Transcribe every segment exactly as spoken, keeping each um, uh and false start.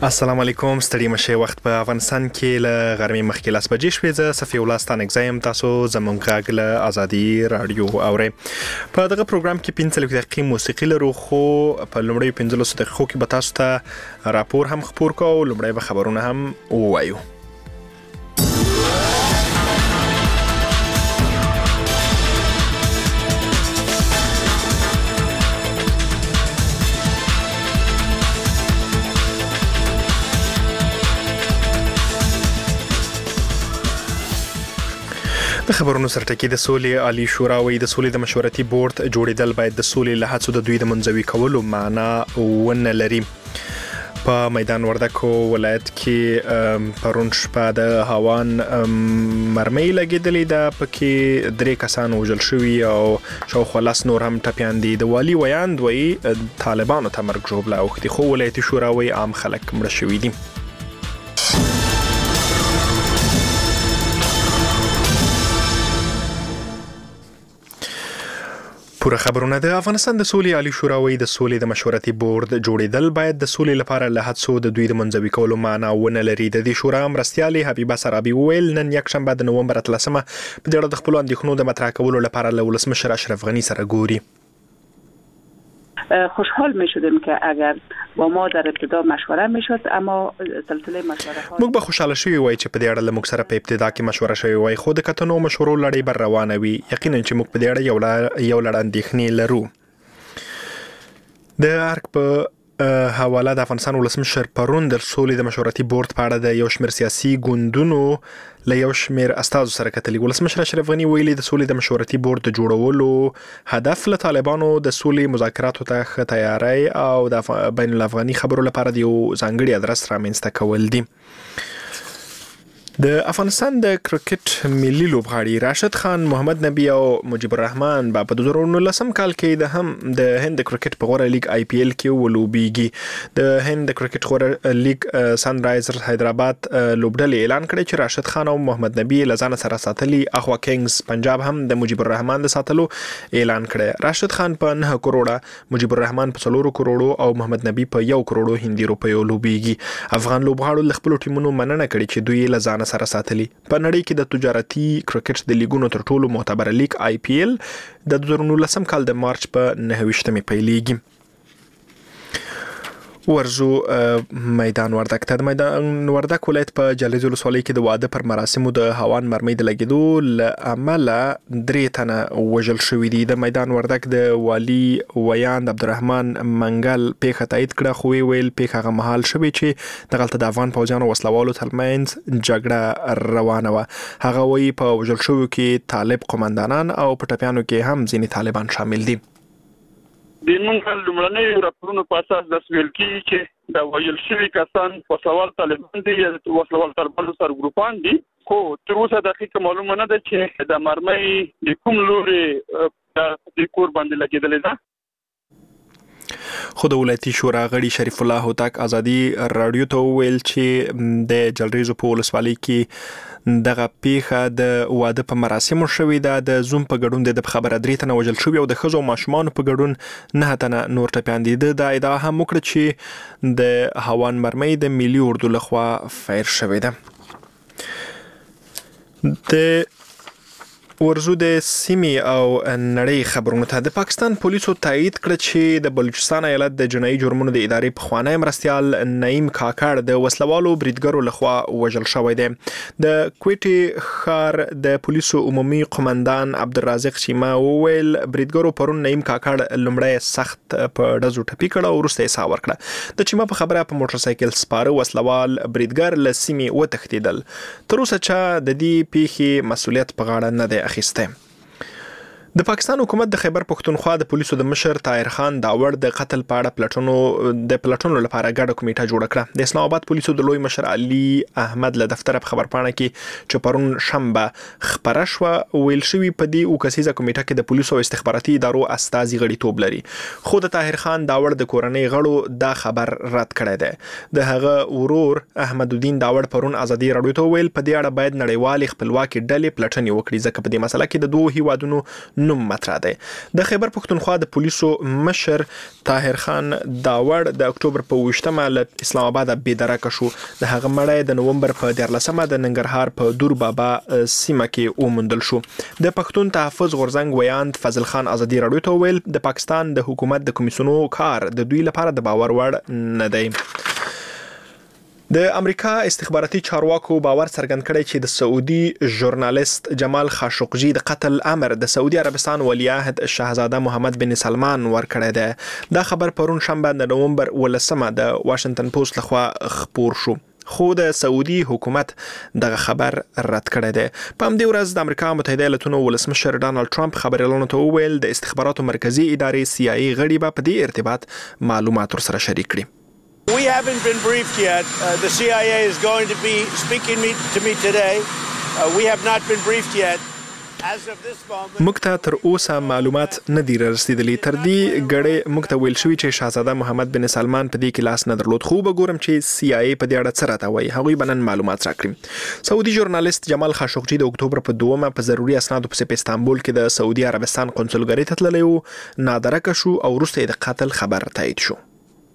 السلام علیکم، ستړي مشه. وخت په افغانستان کې له غرمې مخکې لاس بجې شوې. زه صفي الله ستانک زایم. تاسو زمونږ غږ له ازادي رادیو اورئ. په دغه پروګرام کې پنځه دقیقې موسیقي لرو، خو په لومړی پنځلسو دقیقو کې به تاسو ته راپور هم خبر کوو، لومړی به خبرونه هم ووایو. د خبرونو سرټکی د سولې عالی شورا وایي د سولې د مشورتي بورډ جوړیدل باید د سولې له هڅو د دوی د منځوي کولو معنا ونه لري. په میدان وردګ ولایت کې پرون شپه د هاوان مرمۍ لګېدلې ده، پکې درې کسان وژل شوي او شاوخوا لس نور هم ټپیان دي. د والي ویاند وایي طالبانو ته مرګ ژوبله اوښتي، خو ولایتي شورا وایي عام خلک مړه شوي دي. پوره خبرونه. د افغانستان د سولې عالی شورا وایي د سولې د مشورتي بورډ جوړیدل باید د سولې لپاره له هڅو د دوی د منځوي کولو معنا ونه لري. د دې شورا مرستیالې حبیبه سرابي وویل نن یکشنبه د نومبر اتلسمه په دې اړه د خپلو اندېښنو د مطرح کولو لپاره له ولسمشر اشرف غني سره ګوري. خوشحال می شدیم که اگر با ما در ابتدا مشوره می شد، اما سلسله مشوره ها موږ به خوشاله شوي وای چې په دې اړه له موږ سره په ابتدا کې مشوره شوي وای، خو د کتنو مشورو لړۍ بر روانه وي. یقینا چې موږ په دې اړه یو یو لړ اندېښنې لرو. د ارګ په حواله د افغانستان ولسمشر پرون د سولې د مشورتي بورډ په اړه د یو شمېر سیاسي ګوندونو له یو شمېر استازو سره کتلي. ولسمشر اشرف غني ویلي د سولې د مشورتي بورډ د جوړولو هدف له طالبانو د سولې مذاکراتو ته ښه تیاری او د بین الافغاني خبرو لپاره د یو ځانګړي ادرس رامنځته کول دي. د افغانستان د کرکټ ملي لوبغاړي راشد خان، محمد نبی او مجيب الرحمن په دوه زره نولسم کال کې د هم د هند کرکټ په غوړه لیګ آی پی ایل کې ولوبېږي. د هند کرکټ غوړه لیګ سن رایزرز حیدرآباد لوبډلې اعلان کړی چې راشد خان او محمد نبی له ځان سره ساتلي. اخوا کینګز پنجاب هم د مجيب الرحمن د ساتلو اعلان کړی. راشد خان په نه کروڑه، مجيب الرحمن په څلور کروڑو او محمد نبی په یو کروڑو هندي روپیو لوبېږي. افغان لوبغاړو له خپل ټیمونو مننه کړې چې دوی له ځان سره ساتلي. په نړۍ کې د تجارتي کرکټ د لیګونو تر ټولو معتبر لیګ آی پی ایل د دوه زره نولسم کال د مارچ په نهه ویشتمې پیلېږي. ورزو میدان وردګ ته. د میدان وردګ ولایت په جلریز ولسوالۍ کې د واده پر مراسمو د هاوان مرمۍ د لګېدو له امله درې تنه وژل شوي دي. د میدان وردګ د والي ویاند عبدالرحمن منګل پیښه تایید کړه، خو ویل پیښه هغه مهال شوې چې دغلته د افغان پوځیانو وسلوالو ترمنځ جګړه روانه وه. هغه وایي په وژل شویو کې طالب قومندانان او په ټپیانو کې هم ځینې طالبان شامل دي. د موږ لومړنۍ راپورونو په اساس د سویل کې چې د وژل شوي کسان وسلوال طالبان دي یا وسلوال طالبانو سره ګروپان دي، خو تر اوسه دقیقه معلومه نه ده چې د مرمۍ د کوم لوري د کور باندې لګېدلې ده. خو د ولایتي شورا غړي شریف الله هوتک ازادي رادیو ته وویل چې د جلریزو په ولسوالۍ کې دغه پیښه د واده په مراسمو شوې ده. د زوم په ګډون د خبره درې تنه وژل شوي او د ښځو او ماشومانو په ګډون نه تنه نور ټپیان دي. د ادعا هم وکړه چې د هاوان مرمۍ د ملي اردو لخوا فیر شوې ده. د ورزو د سیمې او نړۍ خبرونو ته. د پاکستان پولیسو تایید کړ چې د بلوچستان ایالت د جنایي جرمونو د ادارې پخوانی مرستیال نعیم کاکړ د وسلوالو بریدګرو لخوا وژل شوی دی. د کوټې ښار د پولیسو عمومي قومندان عبدالرازق چیما وویل بریدګرو پرون نعیم کاکړ لومړی سخت په ډزو ټپي کړ او وروسته یې ساه ورکړه. د چیما په خبره په موټر سایکل سپاره وسلوال بریدګر له سیمې وتښتېدل. تر اوسه چا د دې پیښې مسؤلیت په غاړه نه دی اخیسته. د پاکستان حکومت د خیبر پښتونخوا د پولیسو د مشر طاهر خان داوړ د قتل په اړه پلټنو د پلټنو لپاره ګډه کمیټه جوړه کړه. د اسلام آباد پولیسو د لوی مشر علي احمد له دفتر په خبرپاڼه کې چې پرون شنبه خبره شوه ویل شوي په دې او کسیزه کمیټه کې د پولیسو او استخباراتي ادارو استازي غړیتوب لري، خو د طاهر خان داوړ د کورنۍ غړو دا خبر رد کړی دی. د هغه ورور احمد الدین داوړ پرون ازادي رادیو ته ویل په دې اړه باید نړیوال خپلواکي ډلې پلټنې وکړي ځکه په دې مسله کې د دوه هیوادونو نوم مطرح دی. د خیبر پښتونخوا د پولیسو مشر طاهر خان داوړ د اکتوبر په ویشتمه له اسلام آباد بېدرکه شو. د هغه مړی د نومبر په دیارلسمه د ننګرهار په دور بابا سیمه کې وموندل شو. د پښتون تحفظ غورځنګ ویاند فضل خان ازادي راډیو ته ویل د پاکستان د حکومت د کمیسیونو کار د دوی لپاره د باور وړ نه دی. د امریکا استخباراتي چارواکو باور څرګند کړی چې د سعودي ژورنالیست جمال خاشقجي د قتل امر د سعودي عربستان ولیعهد شاهزاده محمد بن سلمان ورکړی دی. دا خبر پرون شنبه د نومبر ولسمه د واشنگټن پوسټ لخوا خپور شو، خو د سعودي حکومت دغه خبر رد کړی دی. په همدې ورځ د امریکا متحده ایالاتونو ولسمشر ډانلډ ټرمپ خبريالانو ته وویل د استخباراتو مرکزی ادارې سی آی ای غړي به په دې ارتباط معلومات ورسره شریک کړي. We haven't been briefed yet. Uh, the C I A is going to be speaking me, to me today. Uh, we have not been briefed yet. As of this moment, موږ ته تر اوسه معلومات نه دي رسیدلي. تر دې غړې موږ ته ویل شوی چې شاهزاده محمد بن سلمان په دې کې لاس نه درلود، خو به ګورم چې سی آی ای په دې اړه څه راته وایي. هغوی به نن معلومات راکړي. سعودي ژورنالیست جمال خاشقجي د اکتوبر په دومه په ضروري اسنادو پسې په استانبول کې د سعودي عربستان قونسلګرۍ ته تللی و، نادرکه شو او وروسته د قتل خبر تایید شو.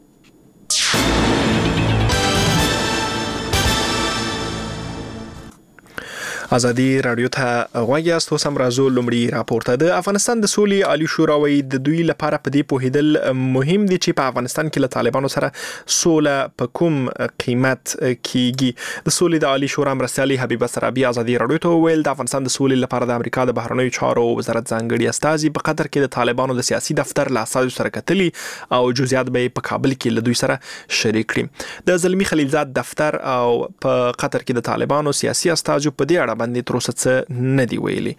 ازادي راډیو ته غوږ یاست. اوس هم راځو لومړی راپورته. د افغانستان د سولې عالی شورا وایي د دوی لپاره په دې پوهیدل مهم دي چې په افغانستان کې له طالبانو سره سوله په کوم قیمت کیږي. د سولې د عالی شورا مرستیالي حبیبه سرابي ازادي راډیو ته ویل د افغانستان د سولې لپاره د امریکا د بهرنیو چارو وزارت ځانګړي استازي په قطر کې د طالبانو د سیاسي دفتر له استازو سره کتلي او جزئیات به په کابل کې له دوی سره شریک کړي. د زلمی خلیلزاد دفتر او په قطر کې د طالبانو سیاسي استازو په دې اړه باندې تر اوسه څه نه دی ویلي.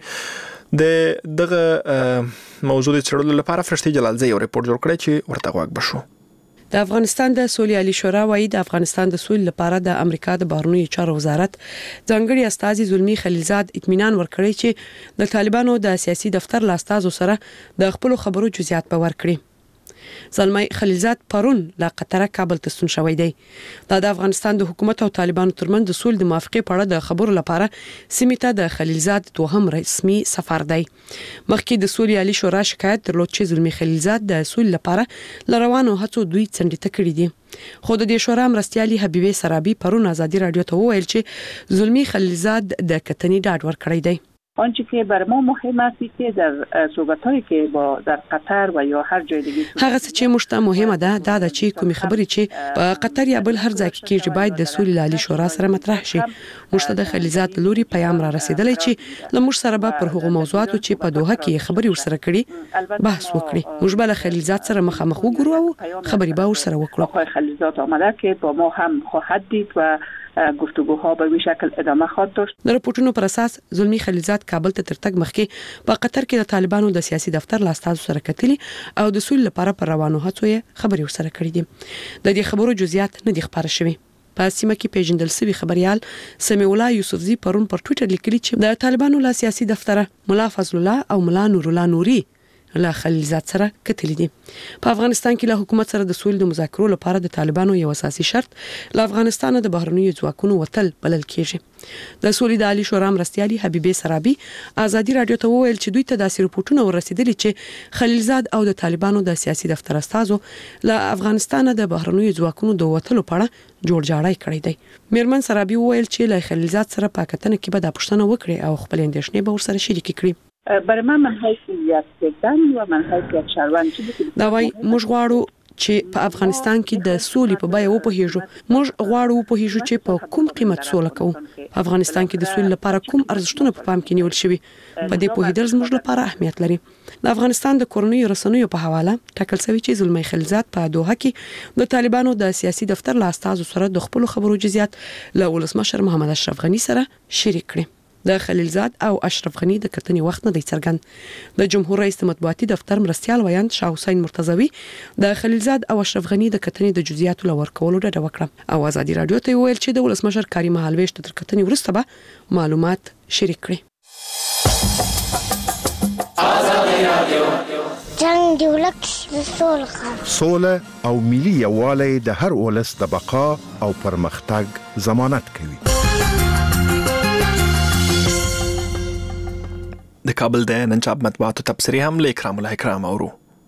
د دغه موضوع د څېړلو لپاره فرشتي جلالزی یو ریپورت جوړ کړی چې ورته غوږ بشو. د افغانستان د سولې عالی شورا وایي د افغانستان د سولې لپاره د امریکا د بهرنیو چارو وزارت ځانګړي استازي زلمی خلیلزاد اطمینان ورکړی چې د طالبانو د سیاسي دفتر له استازو سره د خپل خبرو جزئیات به ورکړي. زلمی خلیلزاد پرون له قطر کابل ته ستون شوی دی. دا د افغانستان د حکومت او طالبانو ترمنځ د سولې د موافقې په اړه د خبرو لپاره سیمې ته د خلیلزاد دوهم رسمي سفر دی. مخکې د سولې عالی شورا شکایت درلود چې زلمی خلیلزاد د سولې لپاره لروانو هڅو دوی څنډې کړي دي. خو د دې شورا مرستیالي حبیبه سرابي پرون ازادي راډیو ته وویل چې زلمی خلیلزاد د کتنې ډاډ ورکړی دی. آنچه که بر ما مهم است که در صحبت‌هایی که با در قطر و یا هر جای دیگه هغه څه چې موږ ته مهمه ده دا د چې کومې خبرې چې په قطر یا بل هر ځای کې کېږي باید د سولې عالی شورا سره مطرح شي. موږ ته د خلیلزاد لوري پیغام را رسیدلی چې له موږ سره به پر هغو موضوعاتو چې په دوحه کې خبرې ورسره کړي بحث وکړي. موږ به له خلیلزاد سره مخامخ وګورو او خبرې به ورسره وکړو. آقای خلیلزاد آمده که با ما هم خواهد دید و گفتگوها به وی شکل ادامه خواهد داشت. د راپورټونو پر اساس زلمی خلیلزاد کابل ته ترتګ مخکې په قطر کې د طالبانو د سیاسي دفتر له استازو سره کتلي او د سولې لپاره پر روانو هڅو یې خبرې ورسره کړې دي. د دې خبرو جزئیات نه دي خبره شوي. په سیمه کې پیژندل شوی خبريال سمیع الله یوسفزی پرون پر ټوئیټر لیکلی چې د طالبانو له سیاسي دفتر مولا فضل الله او مولا نور الله نوري له خلیلزاد سره کتلې دي. په افغانستان کې له حکومت سره د سولې د مذاکرو لپاره د طالبانو یو اساسي شرط له افغانستان د بهرنیو ځواکونو وتل بلل کېږي. د سولې د عالی شورا مرستیالي حبیبه سرابي ازادي راډیو ته وویل چې دوی ته داسې رپورټونه ورسېدلي چې خلیلزاد او د طالبانو د سیاسي دفتر استازو له افغانستان د بهرنیو ځواکونو د وتلو په اړه جوړ جاړی کړی دی. میرمن سرابي وویل چې له خلیلزاد سره په کتنه کې به د پښتنه وکړي او خپل اندېښنې به ورسره شریک کړي. برای من من حیثیت کردن و من حیثیت شهروند چی بود دا وای موږ غواړو چې په افغانستان کې د سولې په بیه وپوهیږو. موږ غواړو وپوهیږو چې په کوم قیمت سوله کوو. په افغانستان کې د سولې لپاره کوم ارزښتونه په پام کې نیول شوي. په دې پوهیدل زموږ لپاره اهمیت لري. د افغانستان د کورنیو رسنیو په حواله ټاکل شوی چې زلمی خلیلزاد په دوحه کې د طالبانو د سیاسي دفتر له استازو سره د خپل خبرو جزئیات له ولسمشر محمد اشرف غنی سره شریک کړي. د خلیلزاد او اشرف غنی د کتنې وخت نه دی څرګند. د جمهور رئیس مطبوعاتي دفتر مرستیال ویاند شاه حسین مرتضوی د خلیلزاد او اشرف غنی د کتنې د جزئیاتو لور کولو ډډه وکړه او ازادي راډیو ته ویل چې د ولسمشر کاریم حلویش تر کتنې وروسته به معلومات شریک کړي. ازادي راډیو جنگ دی ولکه سوله سوله او ملي یووالی د هر ولس د بقا او پرمختګ ضمانت کوي. د کابل د نن چاپ مطبوعاتو تبصرې هم له اکرام الله اکرام اورو.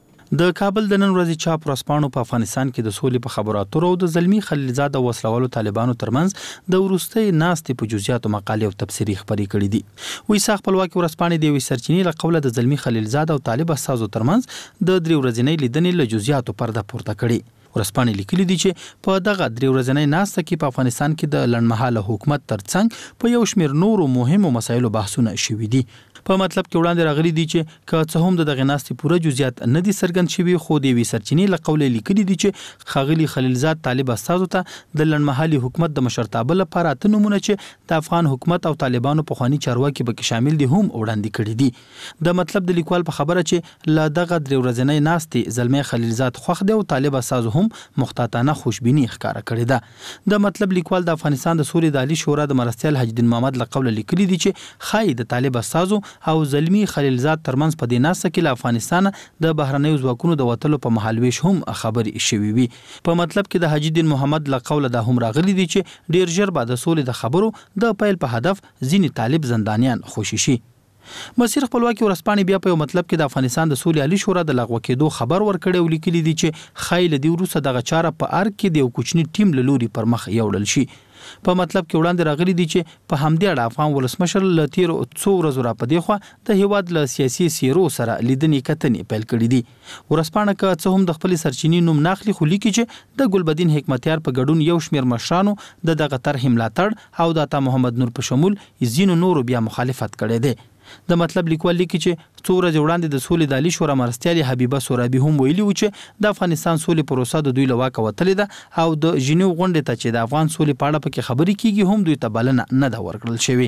د کابل د نن ورځې چاپ ورځپاڼو په افغانستان کې د سولې په خبرو اترو او د زلمی خلیلزاد او وسلوالو طالبانو ترمنځ د وروستي ناستې په جزئیاتو مقالې او تبصرې خبرې کړې دي. وی ساخ خپلواکي ورځپاڼې د یوې سرچینې له قوله د زلمی خلیلزاد او طالب استازو ترمنځ د درې ورځنۍ لیدنې له جزئیاتو پرده پورته کړې. ورځپاڼې لیکلي دي چې په دغه درې ورځنۍ ناسته کې په افغانستان کې د لنډمهاله حکومت ترڅنګ په یو شمېر نورو مهمو مسایلو بحثونه شوي دي. په مطلب کې وړاندې راغلي دي چې که څه هم د دغه ناستې پوره جزئیات نه دي څرګند شوي، خو د یوې سرچینې له قوله لیکلي دي چې ښاغلي خلیلزاد طالب استازو ته د لنډمهالي حکومت د مشرتابه لپاره اته نومونه چې د افغان حکومت او طالبانو پخواني چارواکي پکې شامل دي هم وړاندې کړي دي. د مطلب د لیکوال په خبره چې له دغه درې ورځنۍ ناستې زلمی خلیلزاد خوښ دی او طالب استازو هم محتاطانه خوشبیني ښکاره کړې ده. د مطلب لیکوال د افغانستان د سولې د عالی شورا د مرستیال حج الدین محمد له قوله لیکلي دي چې خای د طالب استازو او زلمی خلیلزاد ترمنځ په دې ناسته کې له افغانستان د بهرنیو ځواکونو د وتلو په مهالويش هم خبرې شوي وي. په مطلب کې د حج الدین محمد له قوله دا هم راغلي دي چې ډیر ژر به د سولې د خبرو د پیل په هدف ځینې طالب زندانیان خوشي شي. مسیر خپلواکي ورځپاڼې بیا په یو مطلب کې د افغانستان د سولې عالی شورا د لغوه کېدو خبر ورکړی او لیکلي دي چې خایل دی وروسته دغه چاره په ارګ کې د یو کوچني ټیم له لوري پر مخ یوړل شي. په مطلب کې وړاندې راغلي دي چې په همدې اړه افغان ولسمشر له تیرو څو ورځو را پدې خو د هیواد له سیاسي سیرو سره لیدنې کتنې پیل کړې دي. ورځپاڼه که څه هم د خپل سرچینې نوم ناخلي، خو لیکي چې د ګلبدین حکمتیار په ګډون یو شمېر مشرانو د دغه طرح ملاتړ او د عطا محمد نور په شمول ځینو نورو بیا مخالفت کړی دی. د مطلب لیکوال لیکي چې څو ورځې وړاندې د سولې د عالی شورا مرستیال حبیبه سورابي هم ویلي و چې د افغانستان سولې پروسه د دوی له واکه وتلې ده او د ژنیو غونډې ته چې د افغان سولې په اړه پکې خبرې کیږي هم دوی ته بلنه نه ده ورکړل شوې.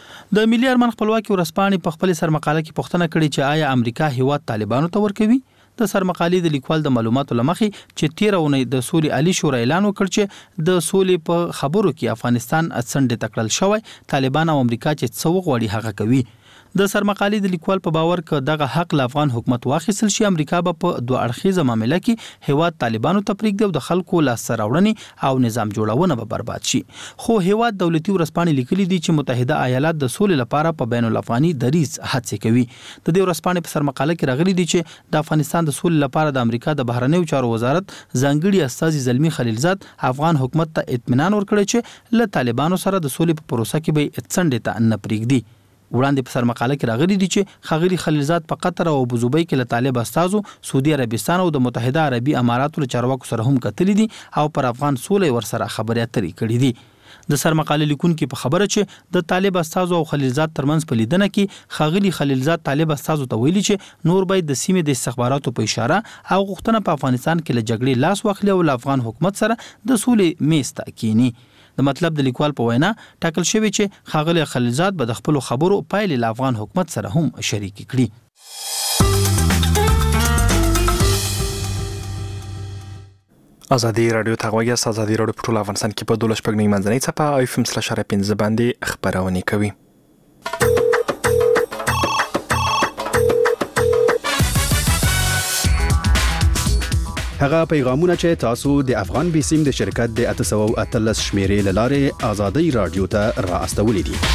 د ملي ارمان خپلواکي ورځپاڼې په خپل سرمقاله کې پوښتنه کړې چې آیا امریکا هیواد طالبانو ته ورکوي؟ د سرمقالې د لیکوال د معلوماتو لمخې چې تیر اونۍ د سولې عالی شورا اعلان وکړ چې د سولې په خبرو کې افغانستان څنډې تکړل شوی، طالبان او امریکا چې څه وغواړي هغه کوي. د سرمقالې د لیکوال په باور ک دغه حق له افغان حکومت واخیستل شي، امریکا به په دوه اړخیزه معاملې کې هیواد طالبانو ته پرېږدي او د خلکو لاسته راوړنې او نظام جوړونه به برباد شي. خو هیواد دولتي ورځپاڼې لیکلي دي چې متحده ایالات د سولې لپاره په بین الافغاني دریځ هڅې کوي. د دې ورځپاڼې په سرمقاله کې راغلي دي چې د افغانستان د سولې لپاره د امریکا د بهرنیو چارو وزارت ځانګړي استازي زلمی خلیلزاد افغان حکومت ته اطمینان ورکړی چې له طالبانو سره د سولې په پروسه کې به څنډې ته نه پرېږدي. وړاندې په سرمقاله کې راغلي دي چې ښاغلي خلیلزاد په قطر او ابوظبي کې له طالب استازو سعودي عربستان او د متحده عربي اماراتو له چارواکو سره هم کتلي دي او پر افغان سولې ورسره خبرې اترې کړې دي. د سرمقاله لیکونکو په خبره چې د طالب استازو او خلیلزاد ترمنځ په لیدنه کې ښاغلي خلیلزاد طالب استازو ته ویلي چې نور باید د سیمې د استخباراتو په اشاره او غوښتنه په افغانستان کې له جګړې لاس واخلي او له افغان حکومت سره د سولې میز ته کینی. د مطلب د لیکوال په وینا ټاکل شوی چې ښاغلي خلیلزاد به د خپل خبرو پایلې له افغان حکومت سره هم شریک کړي. ازادي رادیو ته غوږی است. ازادي رادیو په ټول افغانستان کې په دولس شپږ نیمه منځنۍ څپه او اف ام سلاش اره پنځه باندې خبرونه کوي. هغه پیغامونه چې تاسو د افغان بیسیم د شرکت د اته سوه او اتلس شمیرې له لارې ازادي رادیو ته را استولې دي.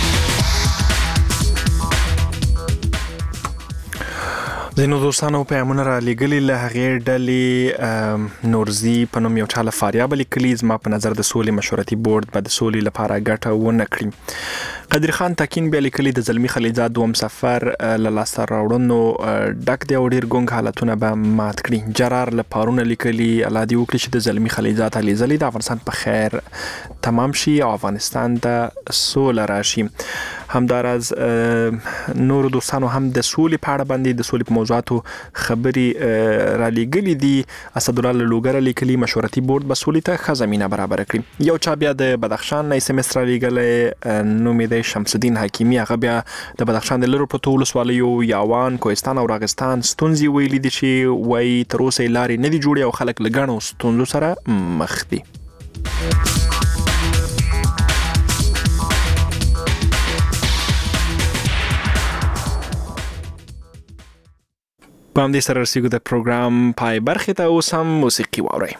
زینو دوستانو پیغامونه را لېږلي له هغې ډلې نورزي په نوم یو چا له فاریاب لیکلي زما په نظر د سولې مشورتي بورډ به د سولې لپاره ګټه ونه کړي. قدر خان تاکین بیا لیکلي د زلمی خلیلزاد دوم سفر له لاسته راوړنو ډک دی او ډېر ګونګ حالتونه به مات کړي. جرار له پارونه لیکلي الله دې وکړي چې د زلمی خلیلزاد هلې ځلې د افغانستان په خیر تمام شي او افغانستان ته سوله راشي. همداراز نور دوستانو هم د سولې په اړه باندې د سولې په موضوعاتو خبرې را لېږلي دي. اسدالله له لوګره لیکلي مشورتي بورډ به سولې ته ښه زمینه برابره کړي. یو چا بیا د بدخشان نه اس ام اس را لېږلی نوم یې دی شمس الدین حکیمي. هغه بیا د بدخشان د لرو پرتو ولسوالیو یاوان، کوهستان او راغستان ستونزې ویلي دي چې وایي تر اوسه یې لارې نه دي جوړې او خلک له ګڼو ستونزو سره مخ دي. په همدې سره رسیږو د پروګرام پای برخې ته. اوس هم موسیقي واورئ.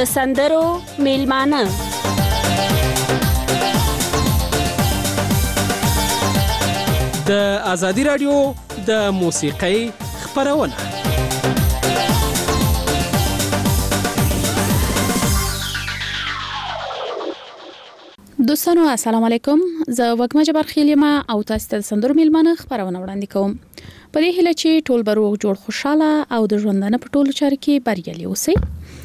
د سندرو میلمانه د ازادي رادیو د موسیقۍ خبرونه دوستانو السلام علیکم. زه وګما جبار خیلیما او تاسو ته سندرو میلمانه خبرونه وړاندې کوم. په دې هیله چې ټول بروغ جوړ خوشاله او د ژوندانه په ټولو چارو کې بریالي اوسئ.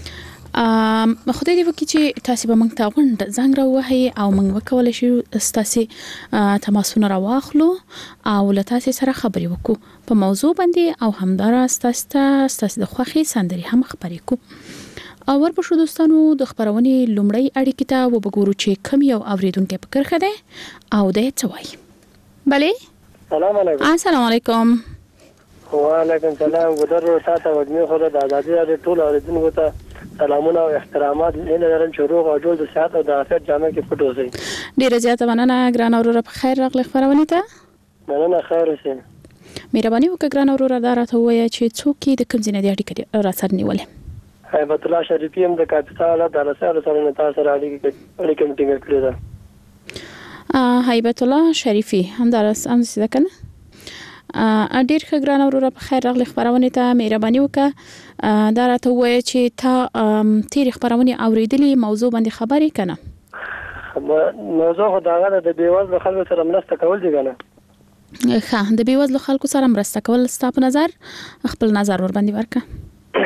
ام خدای دې وکړي چې تاسو به موږ ته غونډ زنګ راوهي او موږ وکولای شو تاسو تماسونه راواخلو او له تاسو سره خبرې وکړو په موضوع باندې او همدارا تاسو ته تاسو د خوخي سندري هم خبرې وکړو. او ورپښو دوستانو د خبرونې لومړی اړیکې ته وګورو چې کوم یو اوریدونکو په کرخه ده او د څه وایي. بله سلام علیکم. السلام علیکم. وعلیکم السلام. ګذر تاسو وګمه خو د ازادي راډیو ټول اوریدونکو ته سلامونه او احترامات لنه لرم چې روغ او جوړ د صحت او د عافیت جامه کې پټ اوسئ. ډیره زیاته مننه ګران اورور په خیر راغلی خبرونه ته. مننه خیر اوسئ. مهرباني وکړه ګران اورور دا راته وایي چې څوک د کوم ځای د اړیکې را سره نیولې. هیبت الله شریفی هم د کاپیټال د رسالو سره نه تاسو را اړیکې میټینګ کړی دا. هیبت الله شریفی هم د رسام څه کنه ا ډیر ښه ګران اورور په خیر راغلی خبرونه ته مهرباني وکړه دا راته وایي چې تا تیر خبرونه اوریدلې موضوع باندې خبرې کنه. موضوع خو دا غره د بیوزلو خلکو سره مرسته کول دي کنه. ښه د بیوزلو خلکو سره مرسته کول ستاسو په نظر خپل نظر ور باندې ورکړه.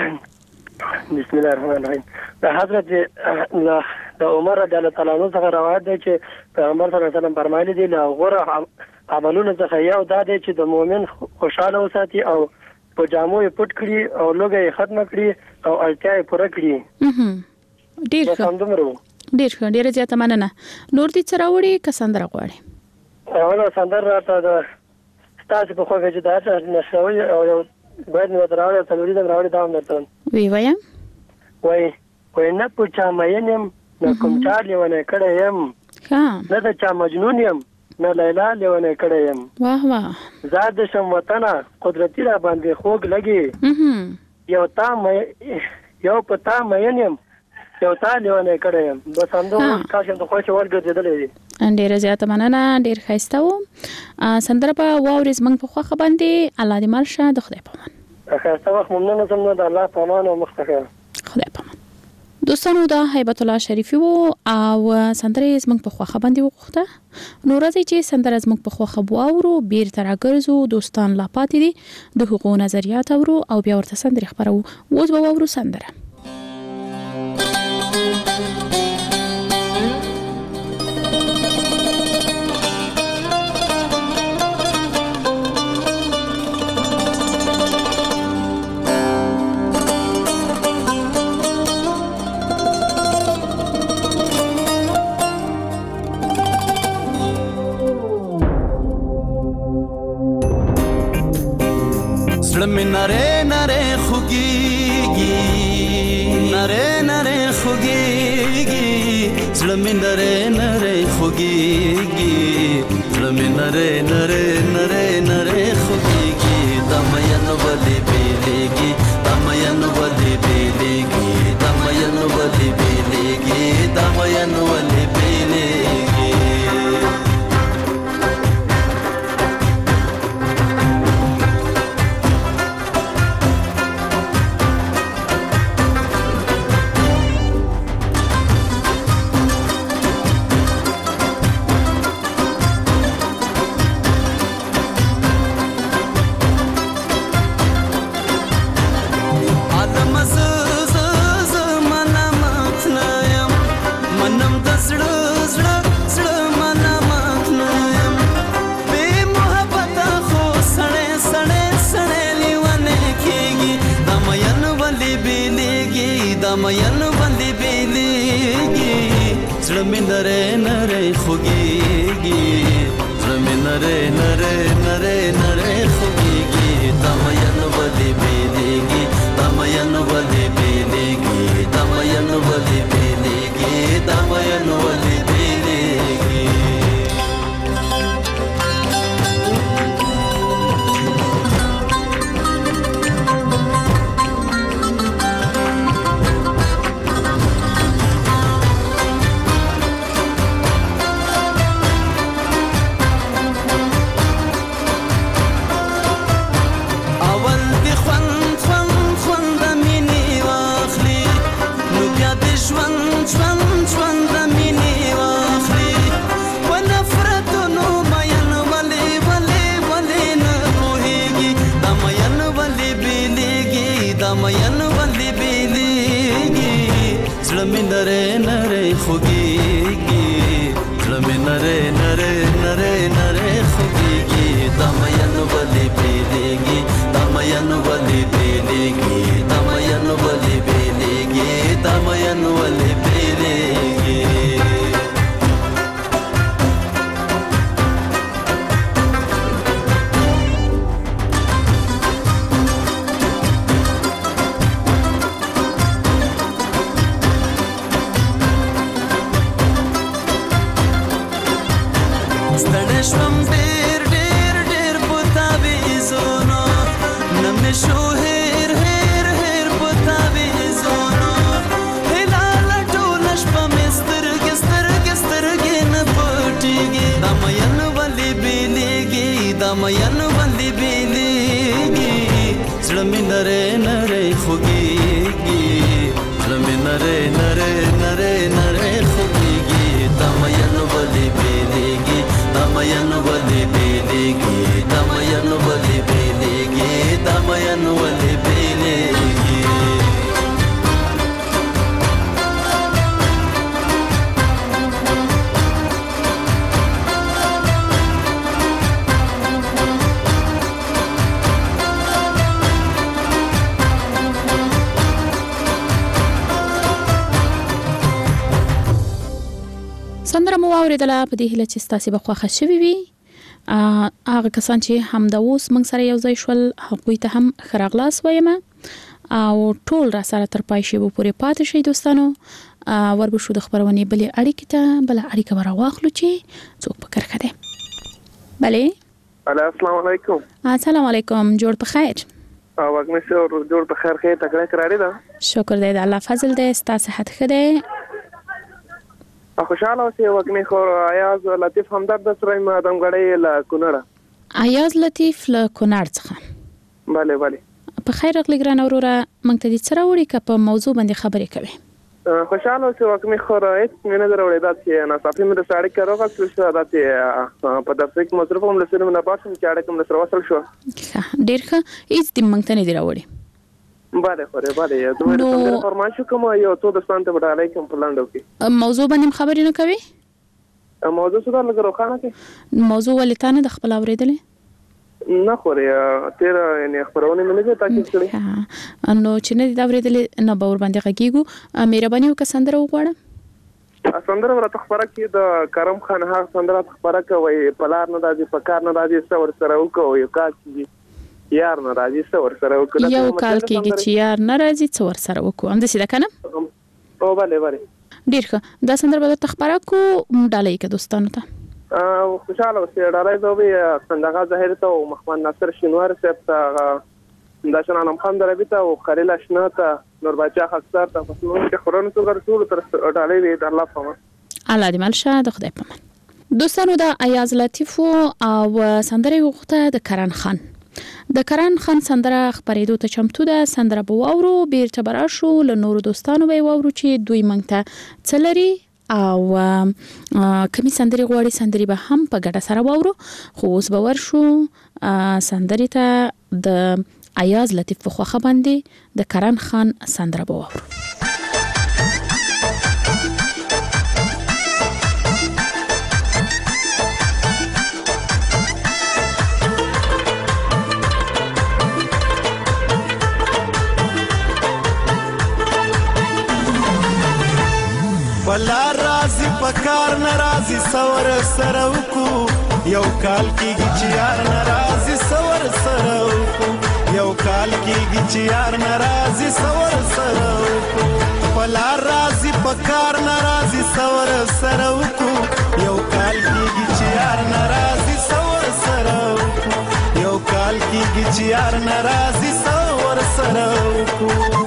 بسم الله الرحمن الرحیم. د حضرت د عمر رضی الله تعالی عنہ څخه روایت دی چې پیغمبر صلی الله علیه وسلم فرمایلی دی له غوره عملونو څخه یو دا دی چې د مؤمن خوشاله وساتي او په جامو یې پټ کړي او لوګي یې ختم کړي او اړتیا یې پوره کړي. ډیر ښه ډیر ښه ډیر زیاته مننه. نور دې څه راوړي که سندره غواړي؟ اوله سندره راته د تاسو په خوښه چې دا نشوي او یو باید نو دراوړې څلوري دا راوړې دا هم درته وی وایم وای وای نه پوچا مې نیم نه کوم چا لیونه کړه يم ها نه د چا مجنون يم نه لیلا لیونه کړه يم. واه واه زاد شم وطنه قدرتي را باندې خوګ لګي یو تا مې یو پتا مې نیم یو تا لیونه کړه يم. بس اندو کاشم د خوښ ورګرځیدلې دي. ډیره زیاته مننه. ډیر ښایسته و سندره په واورز موږ په خوخه باندې الله دې مرشه د خدای په امان. ښایسته وخت ممنون زم د الله په امان او مختخه خدای په امان. دوستانو دا هیبت الله شریفی وو او سندره زموږ په خوخه باندې وغوښته. نو راځي چې سندره زموږ په خوخه واورو بیر تر راګرځو دوستان لا پاتې دي د حقوقو نظریات اورو او بیا ورته سندره خبرو. اوس به واورو سندره. زړه نره نره خوږيږي نره نره خوږيږي زړه نره نره خوږيږي زړه نره نره نره نره خوږيږي دمین ولې بیلېږي دمین ولې بیلېږي دمین ولې بیلېږي دمین ولې بیلېږي. مین باندې بیلېږي زړه مې نری نری خوږېږي زړه مې نری نری نری نری خوږېږي دا مین باندې بیلېږي دا مین باندې بیلېږي دا مین باندې بیلېږي دا مین باندې بیلېږي. خوږیږي زړه مې نری نری نری نری خوږیږي دا مین ولې بیلیږي دا مین ولې بیلیږي دا مین ولې بیلیږي دا مین ولې بیلیږي شوم ډېر ډېر ډېر پتا ویزونو نمې شو هېر هېر هېر پتا ویزونو هلال ټول شپه مې سترګې سترګې سترګې نه پټېږي دا مین ولې بیلیږي دا مین ولې بیلیږي زړه مې نری نری خوږیږي زړه مې نری نری نری نری خوږیږي دا مین ولې بیلیږي دا مین ولې بیلیږي دا مین ولې بیلیږي دا مین ولې بیلیږي سندره مو واوریدله په دې هیله چې تاسو به خوښ شوي وي هغه کسان چې هم د اوس موږ سره یو ځای شول هغوی ته هم ښه راغلاست وایم او ټول را سره تر پای شیبو پورې پاتې شئ دوستانو وربشو د خبرونې بلې اړیکې ته بله اړیکه به راواخلو چې څوک په کرښه دی بلې السلام علیکم السلام علیکم جوړ په خیر وږمې سره جوړ په خیر خیر تکړه کراري ده شکر دی د الله فضل دی ستا صحت ښه دی خوشاله اوسئ وږمې خور ایاز لطیف همدرد سره یم ادمګړی له کونړه ایاز لطیف له کونړ څخه بله بله په خیر راغلی ګرانه وروره موږ ته دې څه راوړي که په موضوع باندې خبرې کوې خوشاله اوسئ وږمې خور هېڅ مې نه ده راوړې دا چې ناڅاپي مې د سړک کې راغلل شو دا چې په درسي کې مصروف وم له سره مې نه پات شوم چې اړیکه مې سره وصل شوه ښه ډېر ښه هېڅ دې موږ ته نه دي راوړي بله خورې بله دوی د سندرې فرمایش وکړم یو څو دستان ته به ډالۍ کړم په لنډو کې موضوع باندې خبرې نه کوې موضوع څه ده لږ روښانه کړې موضوع ولې تا نه د خپل اورېدلې نه خورې تېره یعنې خپرونې مې نه دي تاکید کړې نو چې نه دي دا اورېدلې نه به ورباندې غږېږو مهرباني وکړه سندره وغواړه سندره ورته خپره کړي د کرم خان هغه سندره خپره کوي په لار نه راځي په کار نه راځي څه ورسره وکړو یو کار کېږي یار نه راځي څه ورسره وکړو یو کال کېږي چې یار نه راځي څه ورسره وکړو همداسې ده که نه او بله بله ډېر ښه دا سندره به درته خپره کړو ډالۍ که دوستانو ته خوشحاله اوسئ ډالۍ به وي صندغه ظاهر ته او محمد ناصر شینوار صاحب ته داشن عالم خان دربي ته او خلیل اشنا ته نور باچا خاکسار ته فصلونو کې خورانو څو ګرځول تر ډالۍ وي د الله په امان الله دې مل شه د خدای په امان دوستانو دا ایاز لطیف او سندره وغوښته د کرن خان د کرن خان سندره خبرېدو ته چمتو ده سندره به واورو بیرته به راشو له نورو دوستانو به یې واورو چې دوی موږ ته څه لري او کمی سندرې غواړي سندرې به هم په ګډه سره واورو خو اوس به ورشو سندرې ته د ایاز لطیف په خوښه باندې د کرن خان سندره به واورو ولا راضي پکار ناراضي سور سره وکو یو کال کېږي چې یار ناراضي سور سره وکو یو کال کېږي چې یار ناراضي سور سره وکو ولا راضي پکار ناراضي سور سره وکو یو کال کېږي چې یار ناراضي سور سره وکو یو کال کېږي چې یار ناراضي سور سره وکو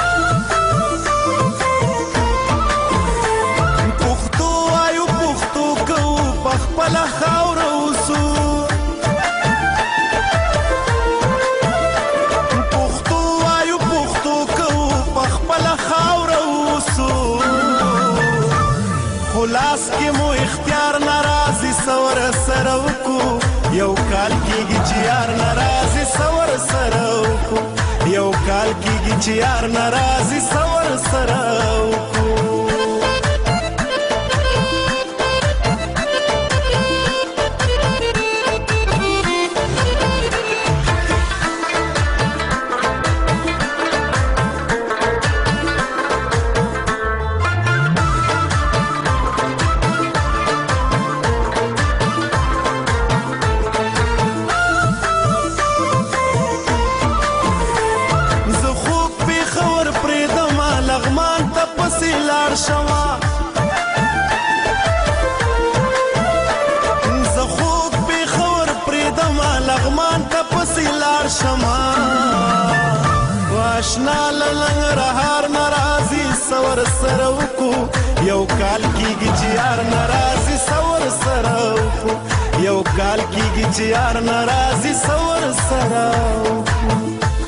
پښتو لاس کې مو اختیار ناراضي سور سره وکړو یو کال کېږي چې یار ناراضي سور سره وکړو یو کال کېږي چې یار ناراضي سور سره وکړو واشنا لنګ رهار ناراضي سور سره وکړو یو کال کېږي چې یار ناراضي سور سره وکړو یو کال کېږي چې یار ناراضي سور سره وکړو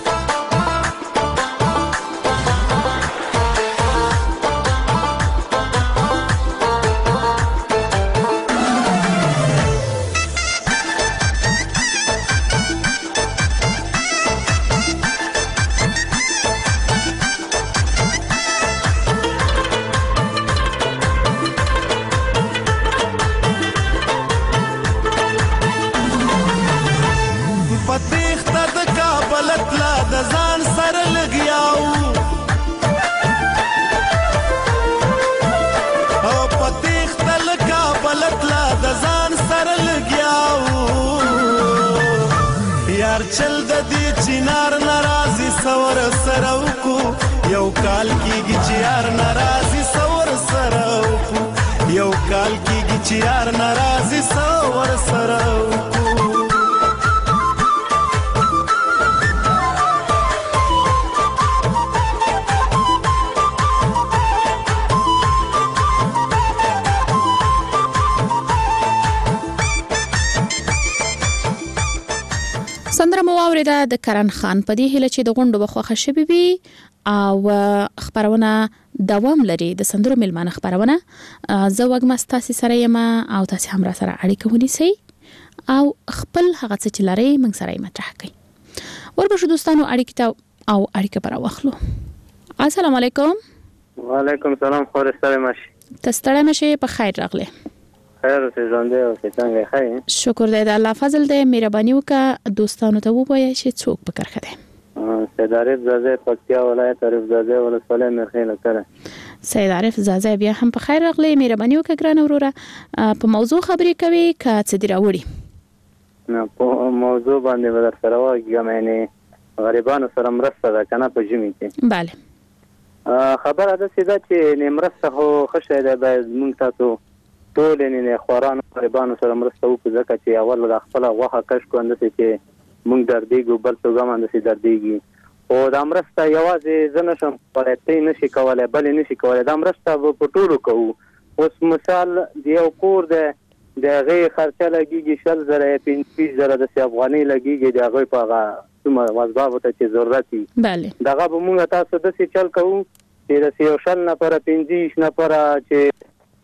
چل د دې چینار ناراضي سور سره وکړو یو کال کېږي چې یار ناراضي سور سره وکړو یو کال کېږي چې یار ناراضي سور سره وکړو سندره مو واوریده د کرن خان په دې هله چې د غونډو بخوخه شوي وي او خبرونه دوام لري د سندرو میلمانه خبرونه زه وګم تاسو سره یم او تاسو هم را سره اړیکه ونیسئ او خپل هغه څه چې لري موږ سره یې مطرح کړئ وربشو دوستانو اړیکه ته او اړیکه پر واخلو السلام علیکم وعلیکم السلام خور سلام ماشي تستړی مشه په خیر راغله خیر اوسې ژوندی اوسې څنګه ښه شکر دی د الله فضل دی مهرباني وکړه دوستانو ته ووایئ چې څوک په کرخه دی سید عارف زازه پکتیا ولایت عارف زازه ولسوالۍ مرخیل کړه سید عارف زازه بیا هم په خیر راغلی مهرباني وکړه ګران وروره په موضوع خبرې کوي که څه دی راوړي نه په موضوع باندې به در سره وګورم یعنې غریبانو سره مرسته ده که نه په ژمي کې بله خبره داسې ده چې مرسته خو ښه شی دی باید مونږ تاسو ټول یې خوارانو غریبانو سره مرسته وکړو ځکه چې اول د خپله غوښه کش کړو همداسې چې مونږ دردېږو بل څوک هم همداسې دردېږي خو دا مرسته یوازې زه نشم کولی ته یې نشي کولی بل یې نشي کولی دا مرسته به په ټولو کوو اوس مثال د یو کور دی د هغې خرچه لګېږي شل زره یا پنځه زره داسې افغانۍ لګېږي د هغوی په هغه څومره اسبابو ته چې ضرورت وي دغه به مونږ تاسو داسې چل کوو چې داسې یو شل نفره پنځه نفره چې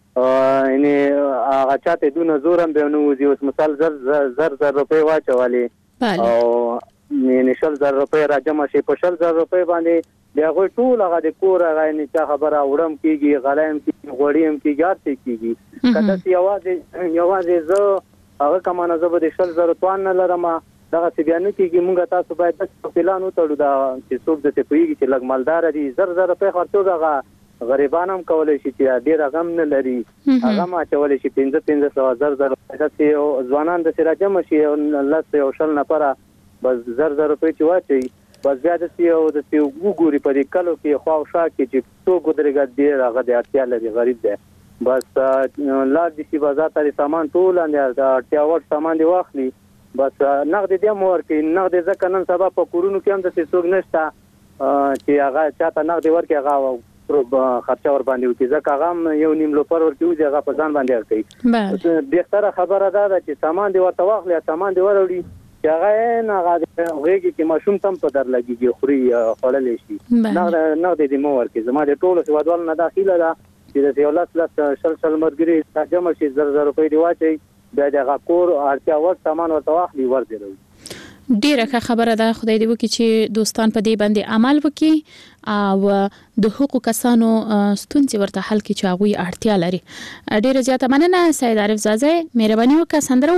یعنی هغه چاته دونه زور هم به نه وځي اوس مثال زر زر زر روپۍ واچولې او یعنی شل زر روپۍ را جمع شي په شل زر روپۍ باندې د هغوی ټول هغه د کور هغه یعنی چا خبره وړم کېږي غلی هم کېږي غوړي هم کېږي هر څه کېږي که داسې یوازې یوازې زه هغه کمانه زه به د شل زرو توان نه لرم دغسې بیا نه کېږي مونږ تاسو باید داسې پلان وتړو دا چې څوک داسې پوهېږي چې لږ مالداره دي زر زر روپۍ خرڅوږ هغه غریبان هم کولی شي چې ډېر هغه هم نه لري هغه هم اچولی شي پنځه پنځه سوه زر زر داسې ځوانان داسې را جمع شي لس یو شل نفره بس زر زر روپۍ چې واچوي بس بیا داسې یو داسې وګوري په دې کلو کې خوا او شا کې چې څوک ودرېږه ډېر هغه د اړتیا لري غریب دی بس لاړ دي شي بازار ته سامان ټول د اړتیا وړ سامان دې واخلي بس نغدې دې هم ورکړي نغدې ځکه نن سبا په کورونو کې هم داسې څوک نشته چې هغه چاته نغدې ورکړي هغه خرچه ور باندې وکړي ځکه هغه هم یو نیم لوپر ورکوي هغه په ځان باندې ورکوي بهتره خبره دا ده چې سامان دې ورته واخلي سامان دې وروړي چې هغه یې نه هغه غېږې کې ماشوم ته هم په در لګېږي خوري خوړلی شي نغدې دې مه ورکړي زما د ټولو هېوادوالو نه دا هیله ده چې د یو لاس لاس شل شل مرګري ترجمه شي زر زر روپۍ دی واچي بیا د غکور اړتیا ور سامان ورته واخلي ورته دی ډیره ښه خبره ده. خدای دې وکړي چې دوستان په دې باندې عمل وکړي او د حقوقو کسانو ستونزې ورته حل کړي چې هغه اړتیا لري. ډیره زیاته مننه سید عارف زازه. مهرباني وکړه سندره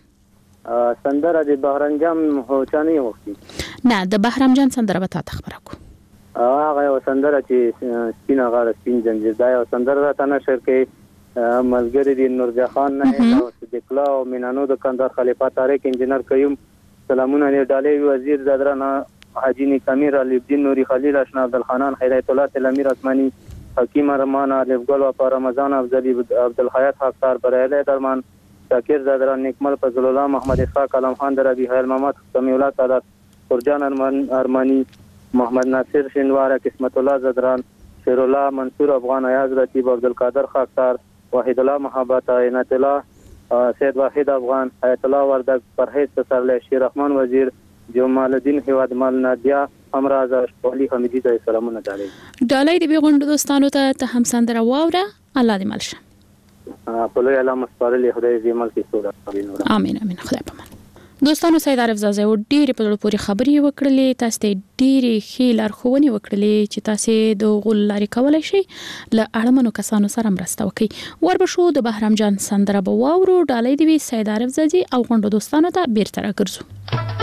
وغواړه. سندره د بهرام جان هوچانی وختي نه د بهرام جان سندره به تاسو خبره کو. هغه یو سندره چې سپینه غاړه سپین زنجیر دا یو سندره راته نشر کې ملګری دی نورجا خان نه او صدیقلا او مینانو د کندهار خلیفہ طارق انجینر قیوم سلامونه نه ډالې وزیر زادرانه حاجی نیکامیر علي الدین نوري خلیل اشنا عبدالخانان هدایت الله تلمیر اسماني حکیم رحمان الف گل و رمضان افضلی عبدالحیات حقدار برایله درمان شاکر زادران نیکمل فضل الله محمد اسحاق علم خان دربی خیر محمد سمیع الله سادات فرجان ارمانی محمد ناصر شنواره قسمت الله زدران شیر الله منصور افغان ایاز رتیب عبدالقادر خاکسار واحد الله محبت عنایت الله سید واحد افغان حیات الله وردک پرهیز تسرلی شیر رحمان وزیر جمال الدین هواد مال نادیا امراض اشپالی حمیدی ته سلامونه ډالۍ ډالۍ دی غونډو دوستانو ته ته هم سندره واوره. الله دې مل شه. په لوی الله مسپارلې خدای دې مل کې سوره. امين امين. خدای په امان. دوستانو سید عارف زازه و ډېر په ډېر پوری خبرې وکړلې. تاسو ته ډېر ښې لارښوونې وکړلې چې تاسو د غول لارې کولای شئ ل اړمنو کسانو سره مرسته وکړئ. وربشو د بهرام جان سندره به واورو. ډالۍ دی سید عارف زازه او غونډو دوستانو ته بیرته راګرځو.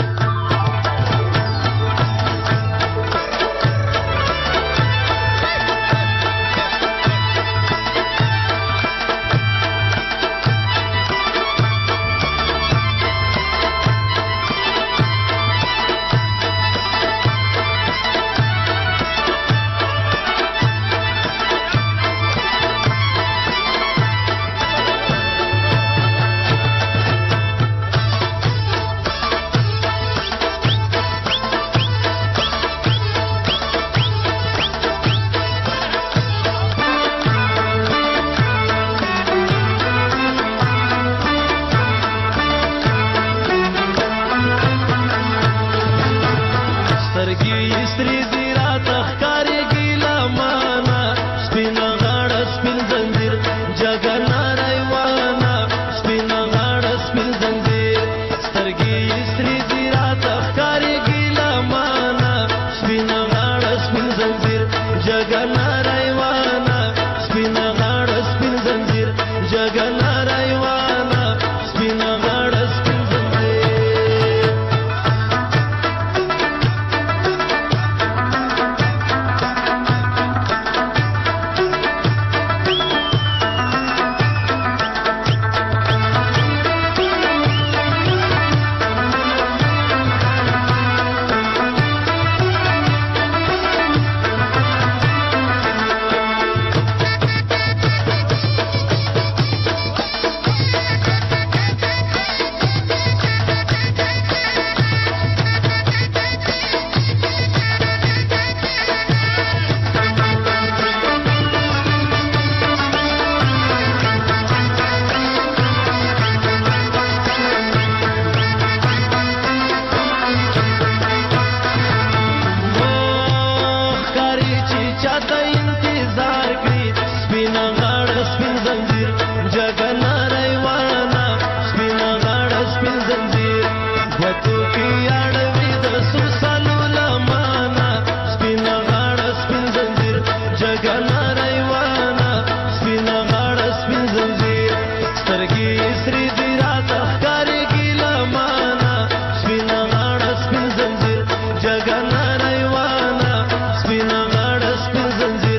जगन रैवाना स्पिन गाड़ स्पिन जंजीर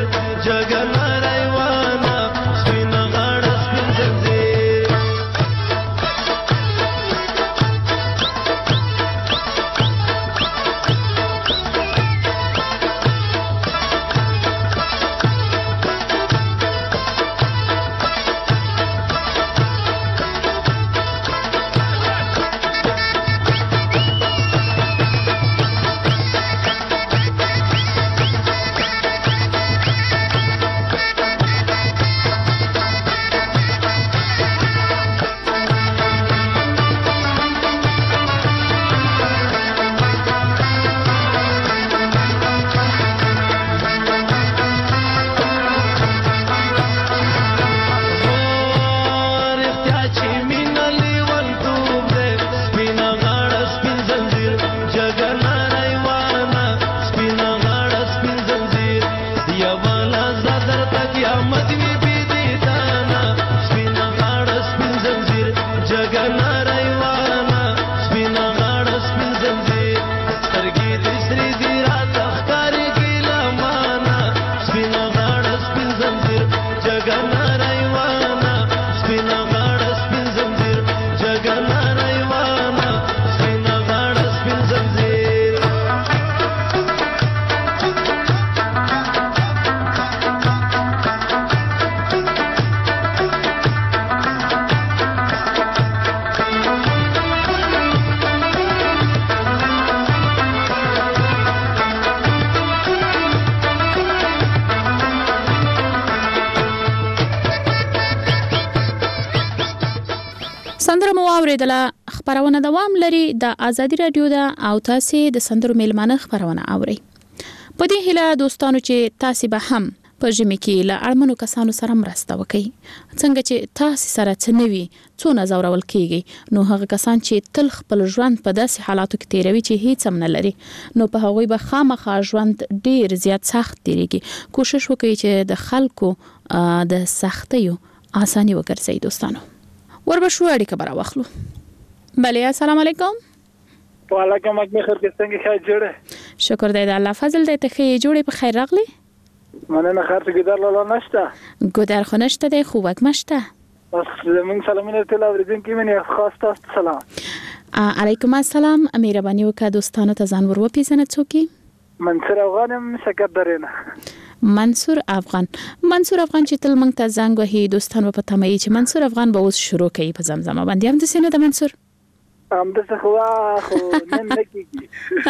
اوریدله خبرونه دوام لري د ازادي رادیو د او تاسو د سندرو میلمانه خبرونه اوري. په دې هیله دوستانو چې تاسو به هم په ژمي کې له اړمنو کسانو سره مرسته وکړئ. څنګه چې تاسو سره څه نوي څونه زورول کیږي نو هغه کسان چې تل خپل ژوند په داسې حالاتو کې تیروي چې هیڅ هم نه لري نو په هغوی به خامخا ژوند ډیر زیات سخت تیریږي. کوشش وکړئ چې د خلکو د سختیو آسانی وګرځئ. دوستانو وربشو اړیکه برا واخلو. بله السلام علیکم. وعلیکم السلام. خیر کې څنګه ښه جوړه؟ شکر دی د الله فضل دی. ته ښه جوړې په خیر راغلی؟ مننه. خیر ته ګدار لاله نشته؟ ګدار خو نشته دی خو وګ مشته. بس زمون سلامونه ته اوریدونکو مې خاص تاسو سلام. علیکم السلام. مهرباني وکړه دوستانو ته ځان ور وپیژنه. څوک؟ منصور افغان ام سکردرینه. منصور افغان. منصور افغان چې تل مونږ ته زنګ وهي دوستانو په تمه چې منصور افغان به اوس شروع کوي په زمزمه باندې. هم د سینه د منصور هم د څخه خو نن نکیږي.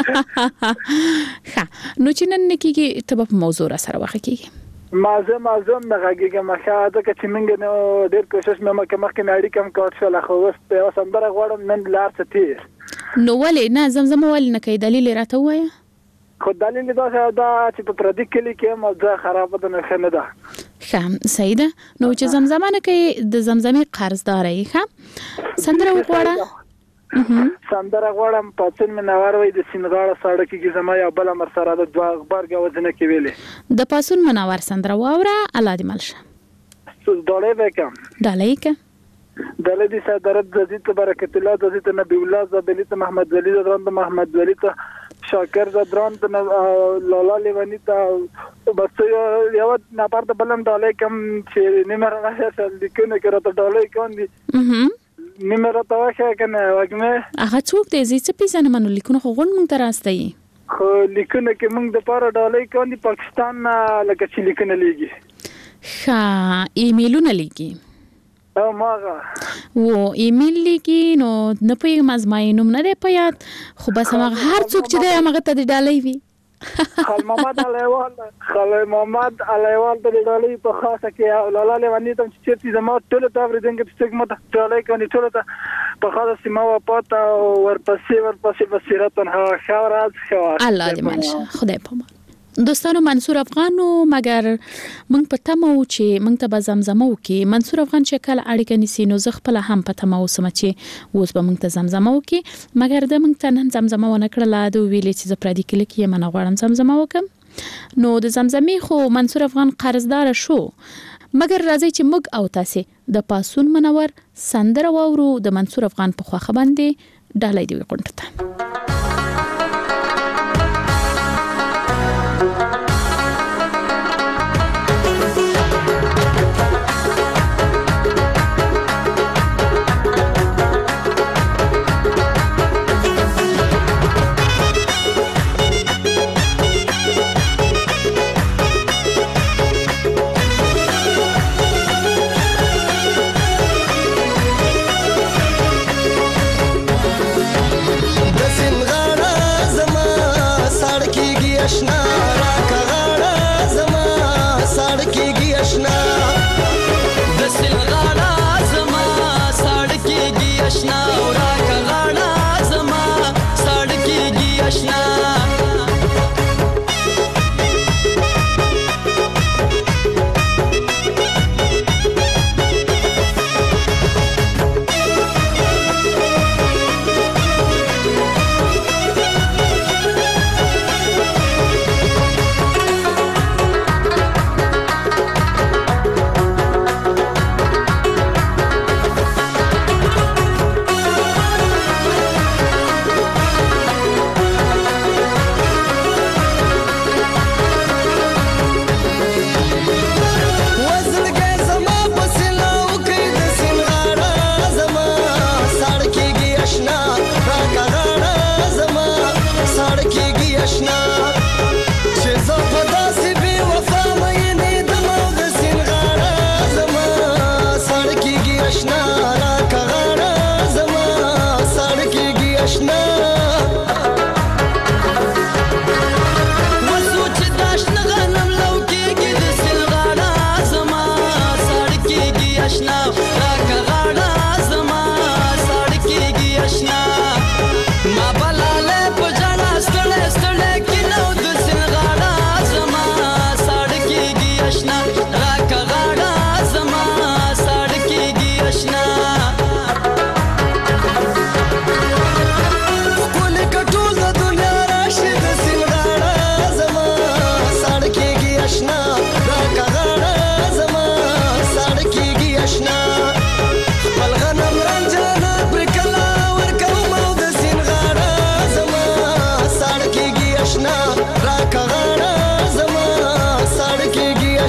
ښه نو چې نن نکیږي ته په موضوع را سره واخه کیږي. مازه مازه نه غږیږي مخه دا چې موږ نو ډېر کوشش مې مکه مخکې نړۍ کم کوټ شو لا خو واست اوس اندر غواړم نن لار څه تیر. نو ولې نه زمزمه ولې نه کوي؟ دلیل راته وایه. خو دلیل دا دا چې په پردي کلی کې موضوع خراب ده نه خنه ده. ښه صحیح ده. نو چې زمزمه نه کوي د زمزمې قرضدار یې. ښه سندره وغواړه. سندره غواړم پاتن مې نوار وای د سینغاړه سړک کې زما یو بل مر سره د دوا اخبار غوځنه کې ویلې د پاسون منور سندره واوره الله دې ملشه. ډالې وکم ډالې ک ډالې دې صدرت د دې برکت الله د دې نبی الله زبلیت محمد ولی د محمد ولی ته شاکر زدران ته لالا لیوانی ته بس یو نه پارته بلم ډالې کم چې نیمه راځي لیکنه کړه ته ډالې کوندي نیمه راته واشه کنه وګمه هغه څوک دې زی څه پیژنه منو لیکونه خو غون مونږ ته راستي خو لیکنه کې مونږ د پاره ډالې کوندي پاکستان لکه چې لیکنه لیږي. ښه ایمیلونه لیږي او ماغه و ایمیل لیږي نو نه پوهېږم زما یې نوم نه دی په یاد خو بس هماغه هر څوک چې دی هماغه ته د ډالۍ وي. خال محمد علیوال خال محمد علیوال ته ډالۍ په خاصه کې لالا لیوانی ته چې چیرته زما ټول ته ورېدنګ چې څنګه مت ډالۍ کوي ټول ته په خاصه سیمه و پاته ورپسې ورپسې بصیرتن ها خاورات خاور الله دې مانشه خدای په مان. دوستانو منصور افغانو مگر موږ په تمه و چې موږ ته به زمزمه وکړي. منصور افغان چې کله اړیکه نیسي نو زه خپله هم په تمه اوسم چې اوس به موږ ته زمزمه وکړي مګر د موږ ته نن زمزمه ونه کړله. د ویلې چې زه پردي کلي کې یم نه غواړم زمزمه وکړم نو د زمزمې خو منصور افغان قرضدار شو مګر راځي چې موږ او تاسې د پاسون منور سندره واورو د منصور افغان په خواخه باندې ډالۍ دی وکړه. This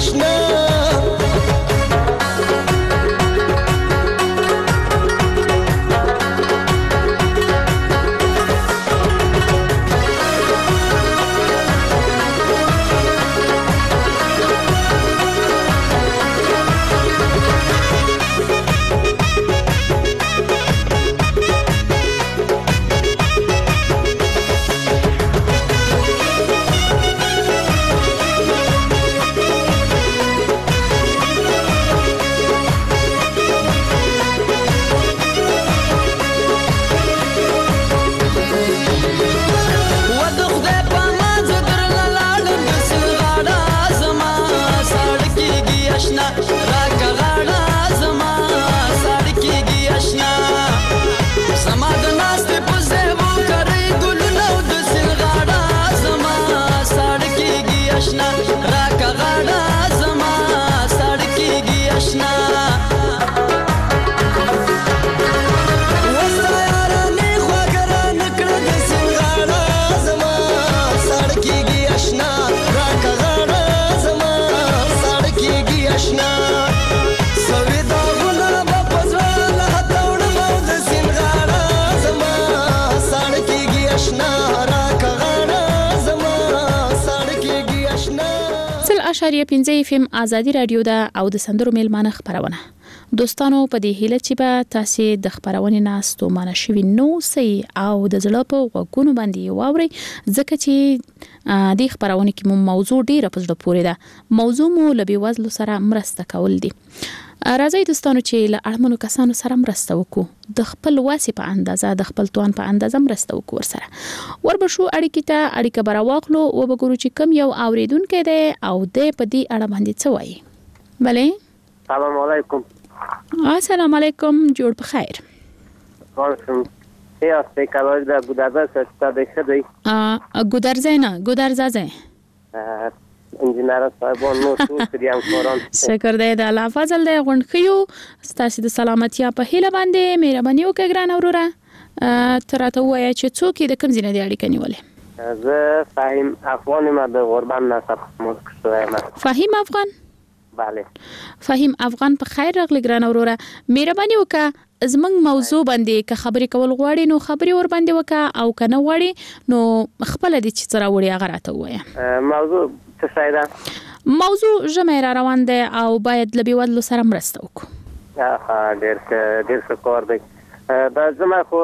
آشنا اشاریه پنځه اف ام ازادي رادیو ده او د سندرو میلمانه خبرونه دوستانو په دې هیله چې به تاسو د خبرونې ناستو مانه شوي نو سي او د زړه په وګونو باندې واوري ځکه چې د خبرونه کې مو موضوع ډیره په زړه پورې ده موضوع مو لبي وزلو سره مرسته کول دي راځي دوستانو چې له اړمنو کسانو سره مرسته وکړو د خپل واسي په اندازه د خپل توان په اندازه مرسته وکړو ورسره وربشو اړیکې ته اړیکه براواخلو او وګورو چې کم یو اوریدونکو دی او د پدی اړه باندې څه وایي بله سلام علیکم السلام علیکم جوړ په خیر خالصم یا څه کولای دا ګودازه څه د ښه دی ا ګودرزه نه ګودرزه انجینر صاحبون نو ټول سریام کوران شکر دې د الله فضل دې غونډخیو ستاسو د سلامتی په هیله باندې مهرباني وکړه ګران اوروره تراته وایي چې څوک د کوم ځای د اړیکې نیولې زه فاهم افغان ما د غربان نصب ملک شوم فاهم افغان bale فاهم افغان په خیر راغلی ګران اوروره مهرباني وکړه زمنګ موضوع باندې که خبرې کول غواړي نو خبرې ور باندې وکړه او کنه غواړي نو خپل د چې سره وړي هغه راته وایي موضوع څه شي ده موضوع جمع را روان ده او باید لبي ودلو سره مرسته وکړو ها ډېر ډېر څه کار دی دا زما خو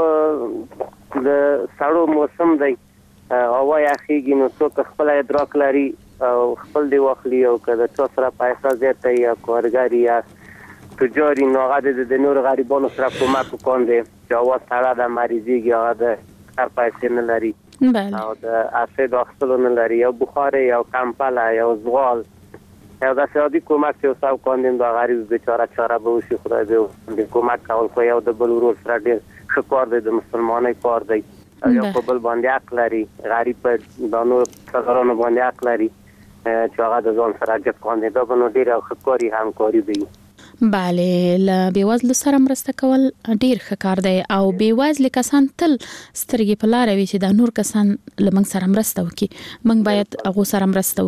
د سړو موسم دی هوا یخیږي نو څوک خپل ادراک لري او خپل دی واخلي او کله چې سره پیسې زیاته یا کارګاری یا تجاری نو هغه د نور غریبانو سره کومک وکړي چې هوا سړه د مریضي هغه د هر پیسې نه لري بله او د اسید اخیستلو نه لري او بخار یا کمپله یا زغال یا د سیادي کومک چې تاسو کوندین د غریب بیچاره چاره به وشي خدای دې د کومک کول خو یو د بل ورور سره ډېر ښه کار دی د مسلمانۍ کار دی یو په بل باندې حق لري غریب په د نور څلورونو باندې حق لري چې هغه د ځان سره ګټ کوي دا به نو ډېر ښه کاری همکاري دی bale ل بیوازل سره مرسته کول ډیر ښه کار دی او بیوازل کسان تل سترګې په لار وي چې د نور کسان لمنګ سره مرسته وکي موږ باید هغه سره مرسته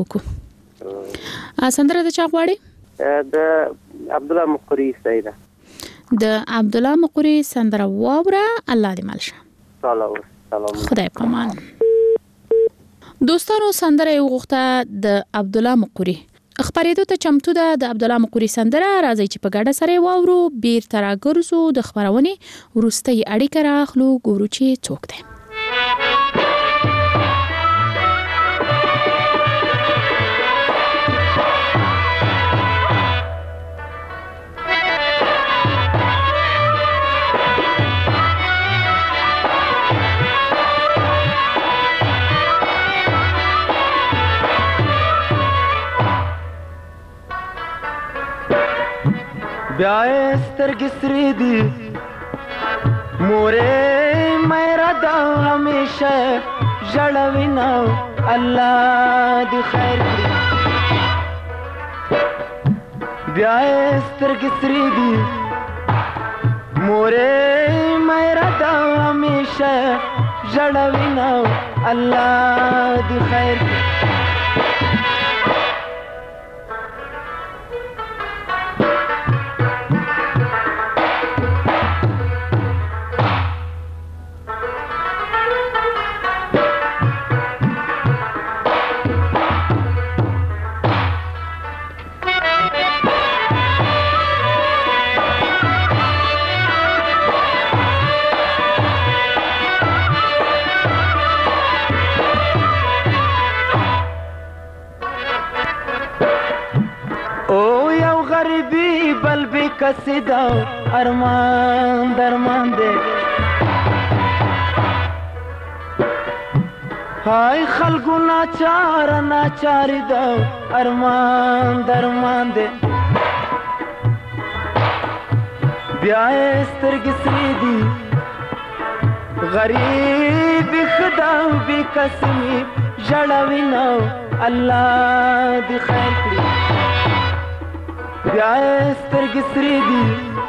وکړو سندره د چا غواړي د عبد الله مقری سیدا د عبد الله مقری سندره واوره الله دې مالشه سلام سلام خدای پامان دوستانو سندره وغوښته د عبد الله مقری خبرېدو ته چمتو ده د عبد الله مقری سندره راځي چې په ګډه سره واورو بیر تر راګرزو د خبرونې ورستۍ اړیکه راخلو ګورو چې څوک دی بیا سترګې سرې دي مورې مېرا دا همیشه ژړوي نو الله دې خیر کړي بیا سترګې سرې دي مورې مېرا دا همیشه ژړوي نو الله دې خیر کړي او یو غریبی بل بی کسی دا ارمان درمان دے های خلقو ناچار ناچاری دا ارمان درمان دے بیائے سترگی سریدی غریبی خدا بی کسمی جڑوی نو اللہ دی خیر کری بیائے سترگی سریدی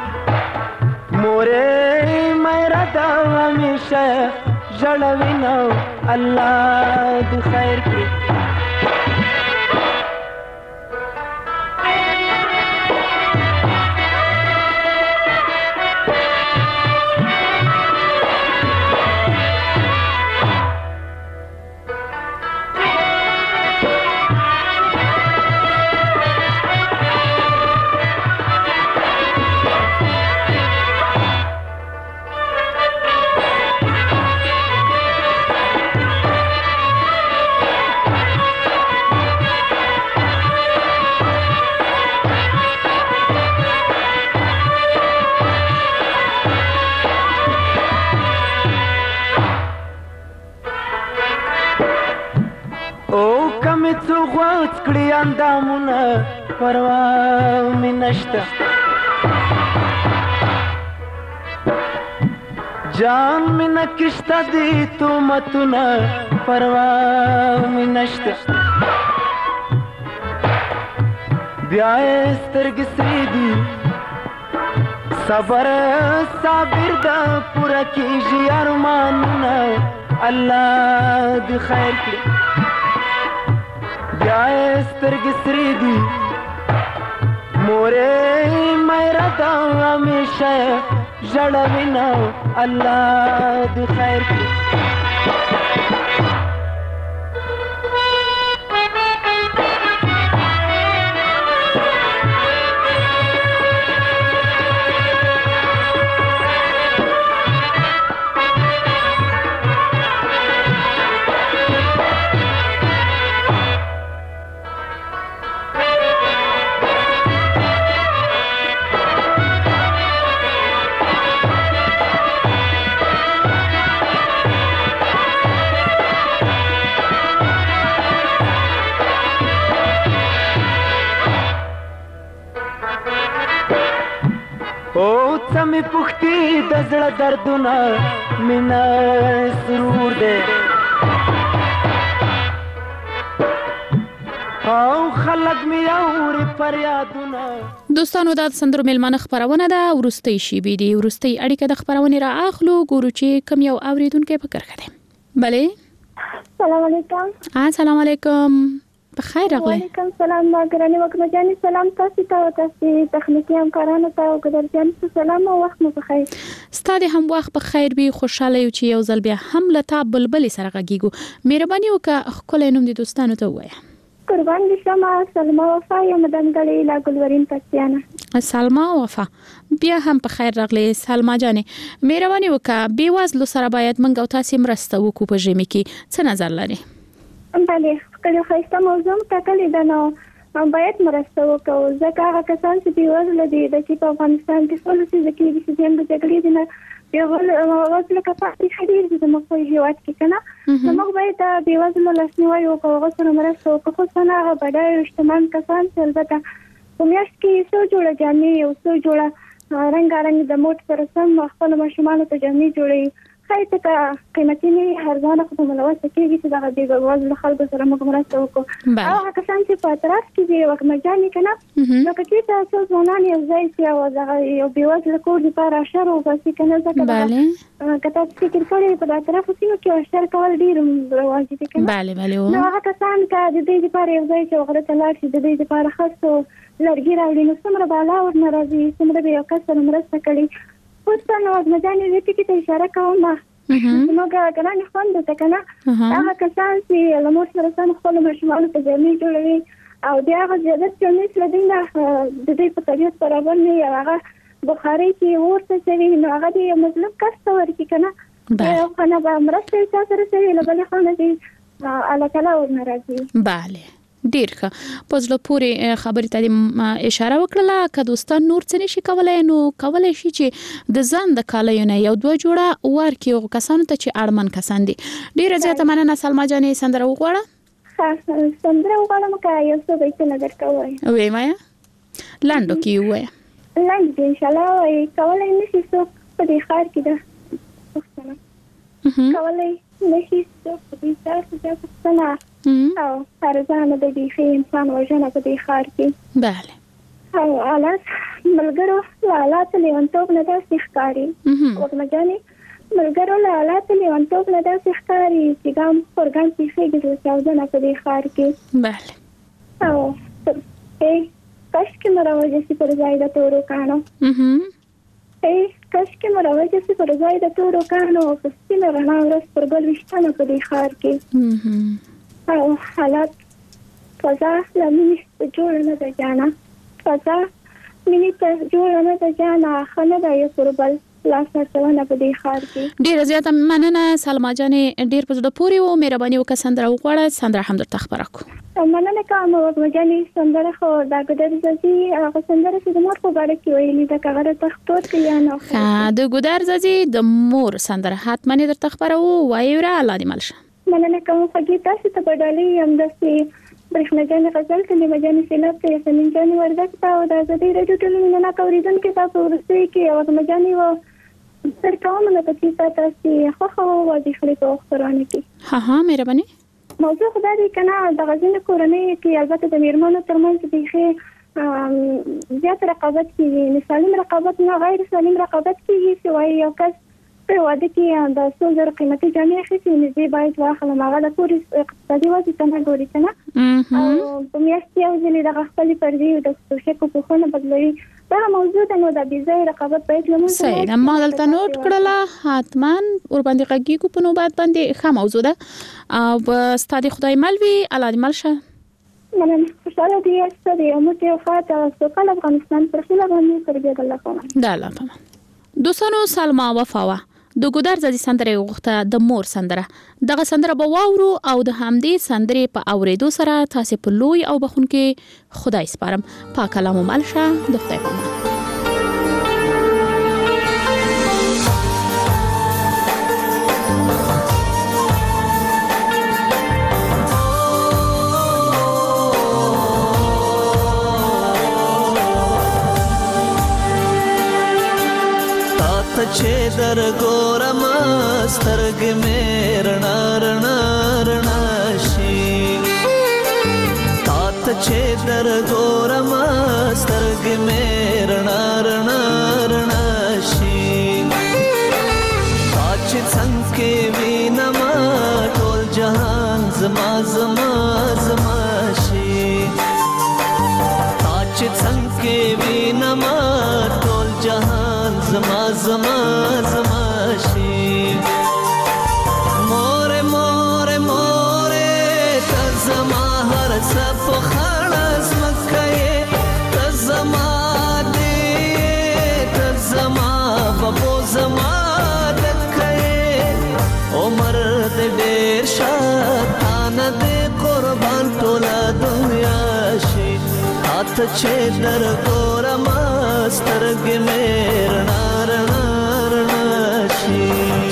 مورے میرا دا ہمیشہ جڑوی نو اللہ دی خیر کری کړی اندامونه پروا می نشته جان می نکشته دی تومتونه پروا می نشته بیا یې سترګې سرې دي صبر صابر ده پوره کیږي ارمانونه الله دې خیر کړي بیا یې سترګې سرې دي مورې میرا ده همیشه ژړوي نه الله دې خیر کړي می پختی د زړه دردونه مینا سرور دی او خلک می اوري فریادونه. دوستانو دا سندرو میلمانه خبرونه ده ورستي شي بي دي ورستي اړیکه د خبرونه را اخلو ګورو چې کم یو اوریدونکو په کار کړي. بله السلام علیکم. السلام علیکم. بخیر راغلی. وعلیکم السلام ګراني وکړه جاني سلام تاسو ته تاسو تخنیکی همکارانو ته او ګدر جان سلام او وخت مو بخیر. ستاسو هم وخت بخیر وي خوشاله یو چې یو ځل بیا هم لتا بلبل سره غږیږو. مهرباني وکړه خپل نوم دي دوستانو ته وایا. قربان دي شمه سلمى وفا یم دنګړې لا ګلورین پښتانه. سلمى وفا بیا هم په خیر راغلی سلمى جانې مهرباني وکړه بیوازلو سره باید منګو تاسو مرسته وکړو په ژمي کې څه نظر لري؟ بله کله خاصه موضوع ټاکلې ده نو باید مرسته وکړو ځکه هغه کسان چې بیوزله دي د چې په افغانستان کې ټول څه ځکه چې د جنګ جګړې دي نه بیوزله کسان چې خډیر دي د مخ په هیواد کې کنه نو موږ باید بیوزله لاسنیوي وکړو هغه سره مرسته وکړو خو څنګه هغه بډای اجتماعي کسان چې البته په میاشت کې څو جوړه جامې او څو جوړه رنگارنګ د موټ سره سم خپل ماشومان ته جامې جوړي خایته کا قیمتي نه هرځانه خو ملوث کېږي چې دا د غواز له خلکو سره موږ مرسته وکړو. هغه کسان چې په اطراف کې دي وخت مجاني کنه نو کې تاسو ځوانان یو ځای چې او دا یو بیواز له کور لپاره اشاره وباسي کنه ځکه بله کته چې فکر کړی په اطراف کې یو اشاره کول ډیر رواج دي کنه بله بله نو هغه کسان چې د دې لپاره یو ځای چې وغره تلار شي د دې لپاره خاصو لرګي راوړي نو څومره بالا ور ناراضي څومره به یو کس سره مرسته کوي خو نو مجاني دې کې ته اشاره کوم نو ګران خوند ته کنه هغه کسان چې له موږ سره سم خپل ماشومان ته ځمې جوړوي او بیا هغه زیاده چې نه لدینه د دې په طبيعت برابر نه هغه بخاري کې ورته شوی نو هغه دې مطلب کس ورکی کنه یو کنه به مرسته سره سره له بل خلک دې الله تعالی ور ناراضي. bale ډیر ښه په زړه پورې خبرې ته اشاره وکړه. که دوستان نور څه نشي کولای نو کولای شي چې د ځان د کالیو نه یو دوه جوړه ورکړي او کسانو ته چې اړمن کسان دي. ډیره زیاته مننه سلما جانې. سندره وغواړه؟ ها سندره وغواړم که یو څه بیتونه درته ووایم؟ وایې مایا لنډو کې ووایه. لنډ دي انشاءالله وایي. کولی نشي څوک په دې ښار کې ده پوښتنه کولی نشي څوک په دې ښار کې ده پوښتنه او ارزانه د بیخي انسان وژنه په دې ښار کې. بله او حالات ملګرو له حالاتو لیونتوب نه داسې ښکاري وږمه جانې ملګرو له حالاتو لیونتوب نه داسې ښکاري چې ګام پر ګام پېښېږي د چاودنه په دې ښار کې. بله او کاشکې مو راوجه سي پر ځای د تورو کاڼو ای کاشکې مو راوجه سي پر ځای د تورو کاڼو په سپینه رڼا ورځ پر ګل ویشتنه په دې ښار کې. او حالات فضا له مینې جوړه نه ده جانه فضا مینې ته جوړه نه ده جانه ښه نه ده یو پر بل لاس اچونه په دې ښار کې. ډیره زیاته مننه سلما جانې. ډیر په زړه پورې وو. مهرباني وکړه سندره وغواړه. سندره هم درته خپره کړو. مننه کوم وږمه جانې. سندره خو دا ګودر زازي هغه سندره چې د مور په باره کې ویلي ده که هغه درته ښکور کړي یا نه؟ ښه د ګودر زازي د مور سندره حتما یې درته خپره وو. وایې وره الله دې مل شه. مننه کوم خوږې تاسې ته په ډالۍ همداسې برېښنا جانې غزل ته نیمه جانې سیلاب ته یاسمین جانې وردګ ته او د ازادۍ راډیو ټولنې نه اورېدونکي ته په وروستیو کې وږمه جانې و سر کوم نه پکې تا تاسې خوښه وواځي خپلې په خپرونه کې. ها ها مهرباني. موضوع خدا دې که نه د غزني کورنۍ کې البته د میرمنو ترمنځ بیخي زیات رقابت کېږي. سالم رقابت نه غیر سالم رقابت کېږي چې وایي یو کس په واده کې د څو زره قیمتي جامې اخیستې نو زه باید واخلم هغه د کور اقتصادي وضع ته نه ګوري که نه او په میاشت کې یو ځلې دغه خپلې پردې د توشکو پوښونه بدلوي. دغه موضوع ده نو د بېځایه رقابت باید له منځه صحیح ده. ما دلته نوٹ کړله حتما ورباندې غږیږو په نوبت باندې. ښه موضوع ده او ستا د خدای مل وي. الله دې مل شه. مننه. خوشحاله دي یاست د یو موټی وفات او سوکاله افغانستان پر خیله باندې تربیه د الله پامان د الله پامان. دوستانو سلما وفاوه د ګودر زادي سندره غوښته د مور سندره. دغه سندره به واورو او د همدې سندرې په اوریدو سره تاسو په لوی او بخونکې خدای سپارم. پاک کلام ملشه د خدای پامان. چې در ګورم سترګې مې رڼا رڼا رڼا شي تا ته چې در ګورم سترګې مې رڼا رڼا رڼا شي تا چې څنګه وینم ټول جهان زما زما زما شي تا چې څنګه وینم ټول جهان زما زما زما شي. مور مور مور ته زما هر څه په خړ زمکه ته زما دې ته زما بابو زما دکه عمر دې ډېر شاتانه دې قربان ټوله دنیا شي. ته چې در ګورم سترګې مې رڼا رڼا رڼا شي.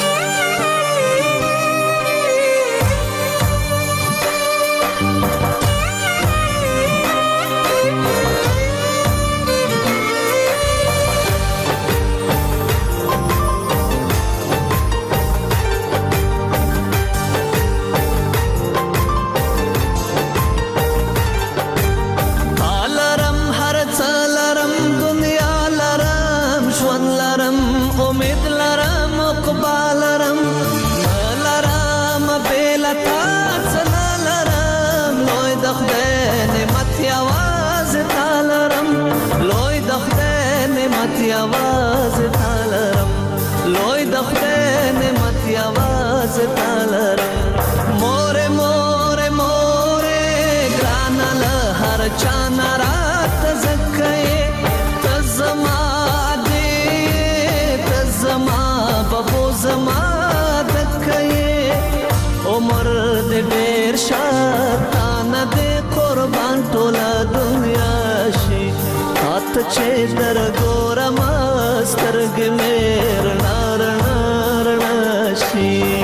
आवाज तालरम लोई दखते ने मत आवाज तालरम मोरे मोरे मोरे ग्रानल हर चाना रात जक्के तजमा दे तजमा बबो जमा दक्के उमर दे बेर शातान दे कुर्बान چې در ګورم سترګې مې رڼا رڼا رڼا شي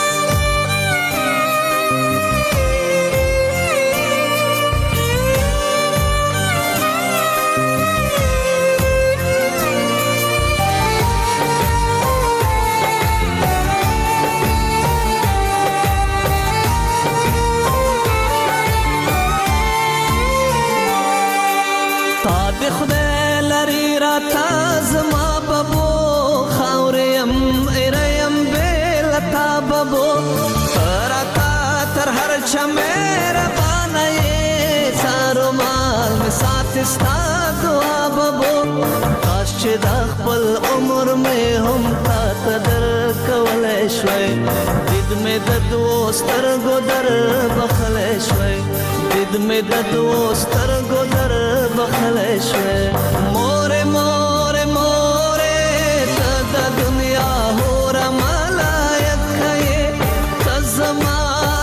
خدای لري را تا زما بابو خاورم اریم بل تا بابو را تا تر هر چمیر باندې سارو مال می سات ستا دعا بابو کاش چې د خپل عمر مې هم تا تدر کولای شوي دید مې د دوستر ګدر بخلای شوي دید مې د دوستر ګدر بخلای شوي مور مور مور ته د دنیا هور ملایت کړي ته زما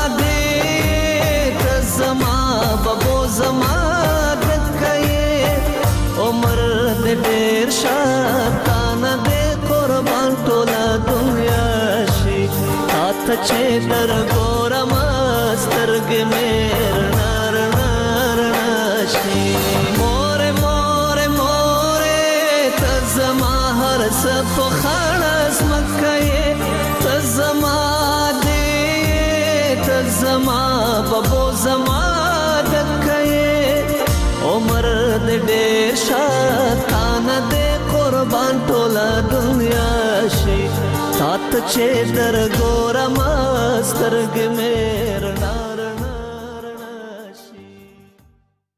دې ته زما بابو زما دت کړي عمر دې ډېر شاتانه دې قربان ټوله دنیا شي تا چې در ګورم سترګې مې رڼا رڼا رڼا شي مور مور مور ته زما هر څه په خړس مکه ته زما دې ته زما بابو زما دکې عمر دې ډېر شاتانه دې قربان ټوله دنیا شي تا ته چې در ګورم سترګې مې رڼا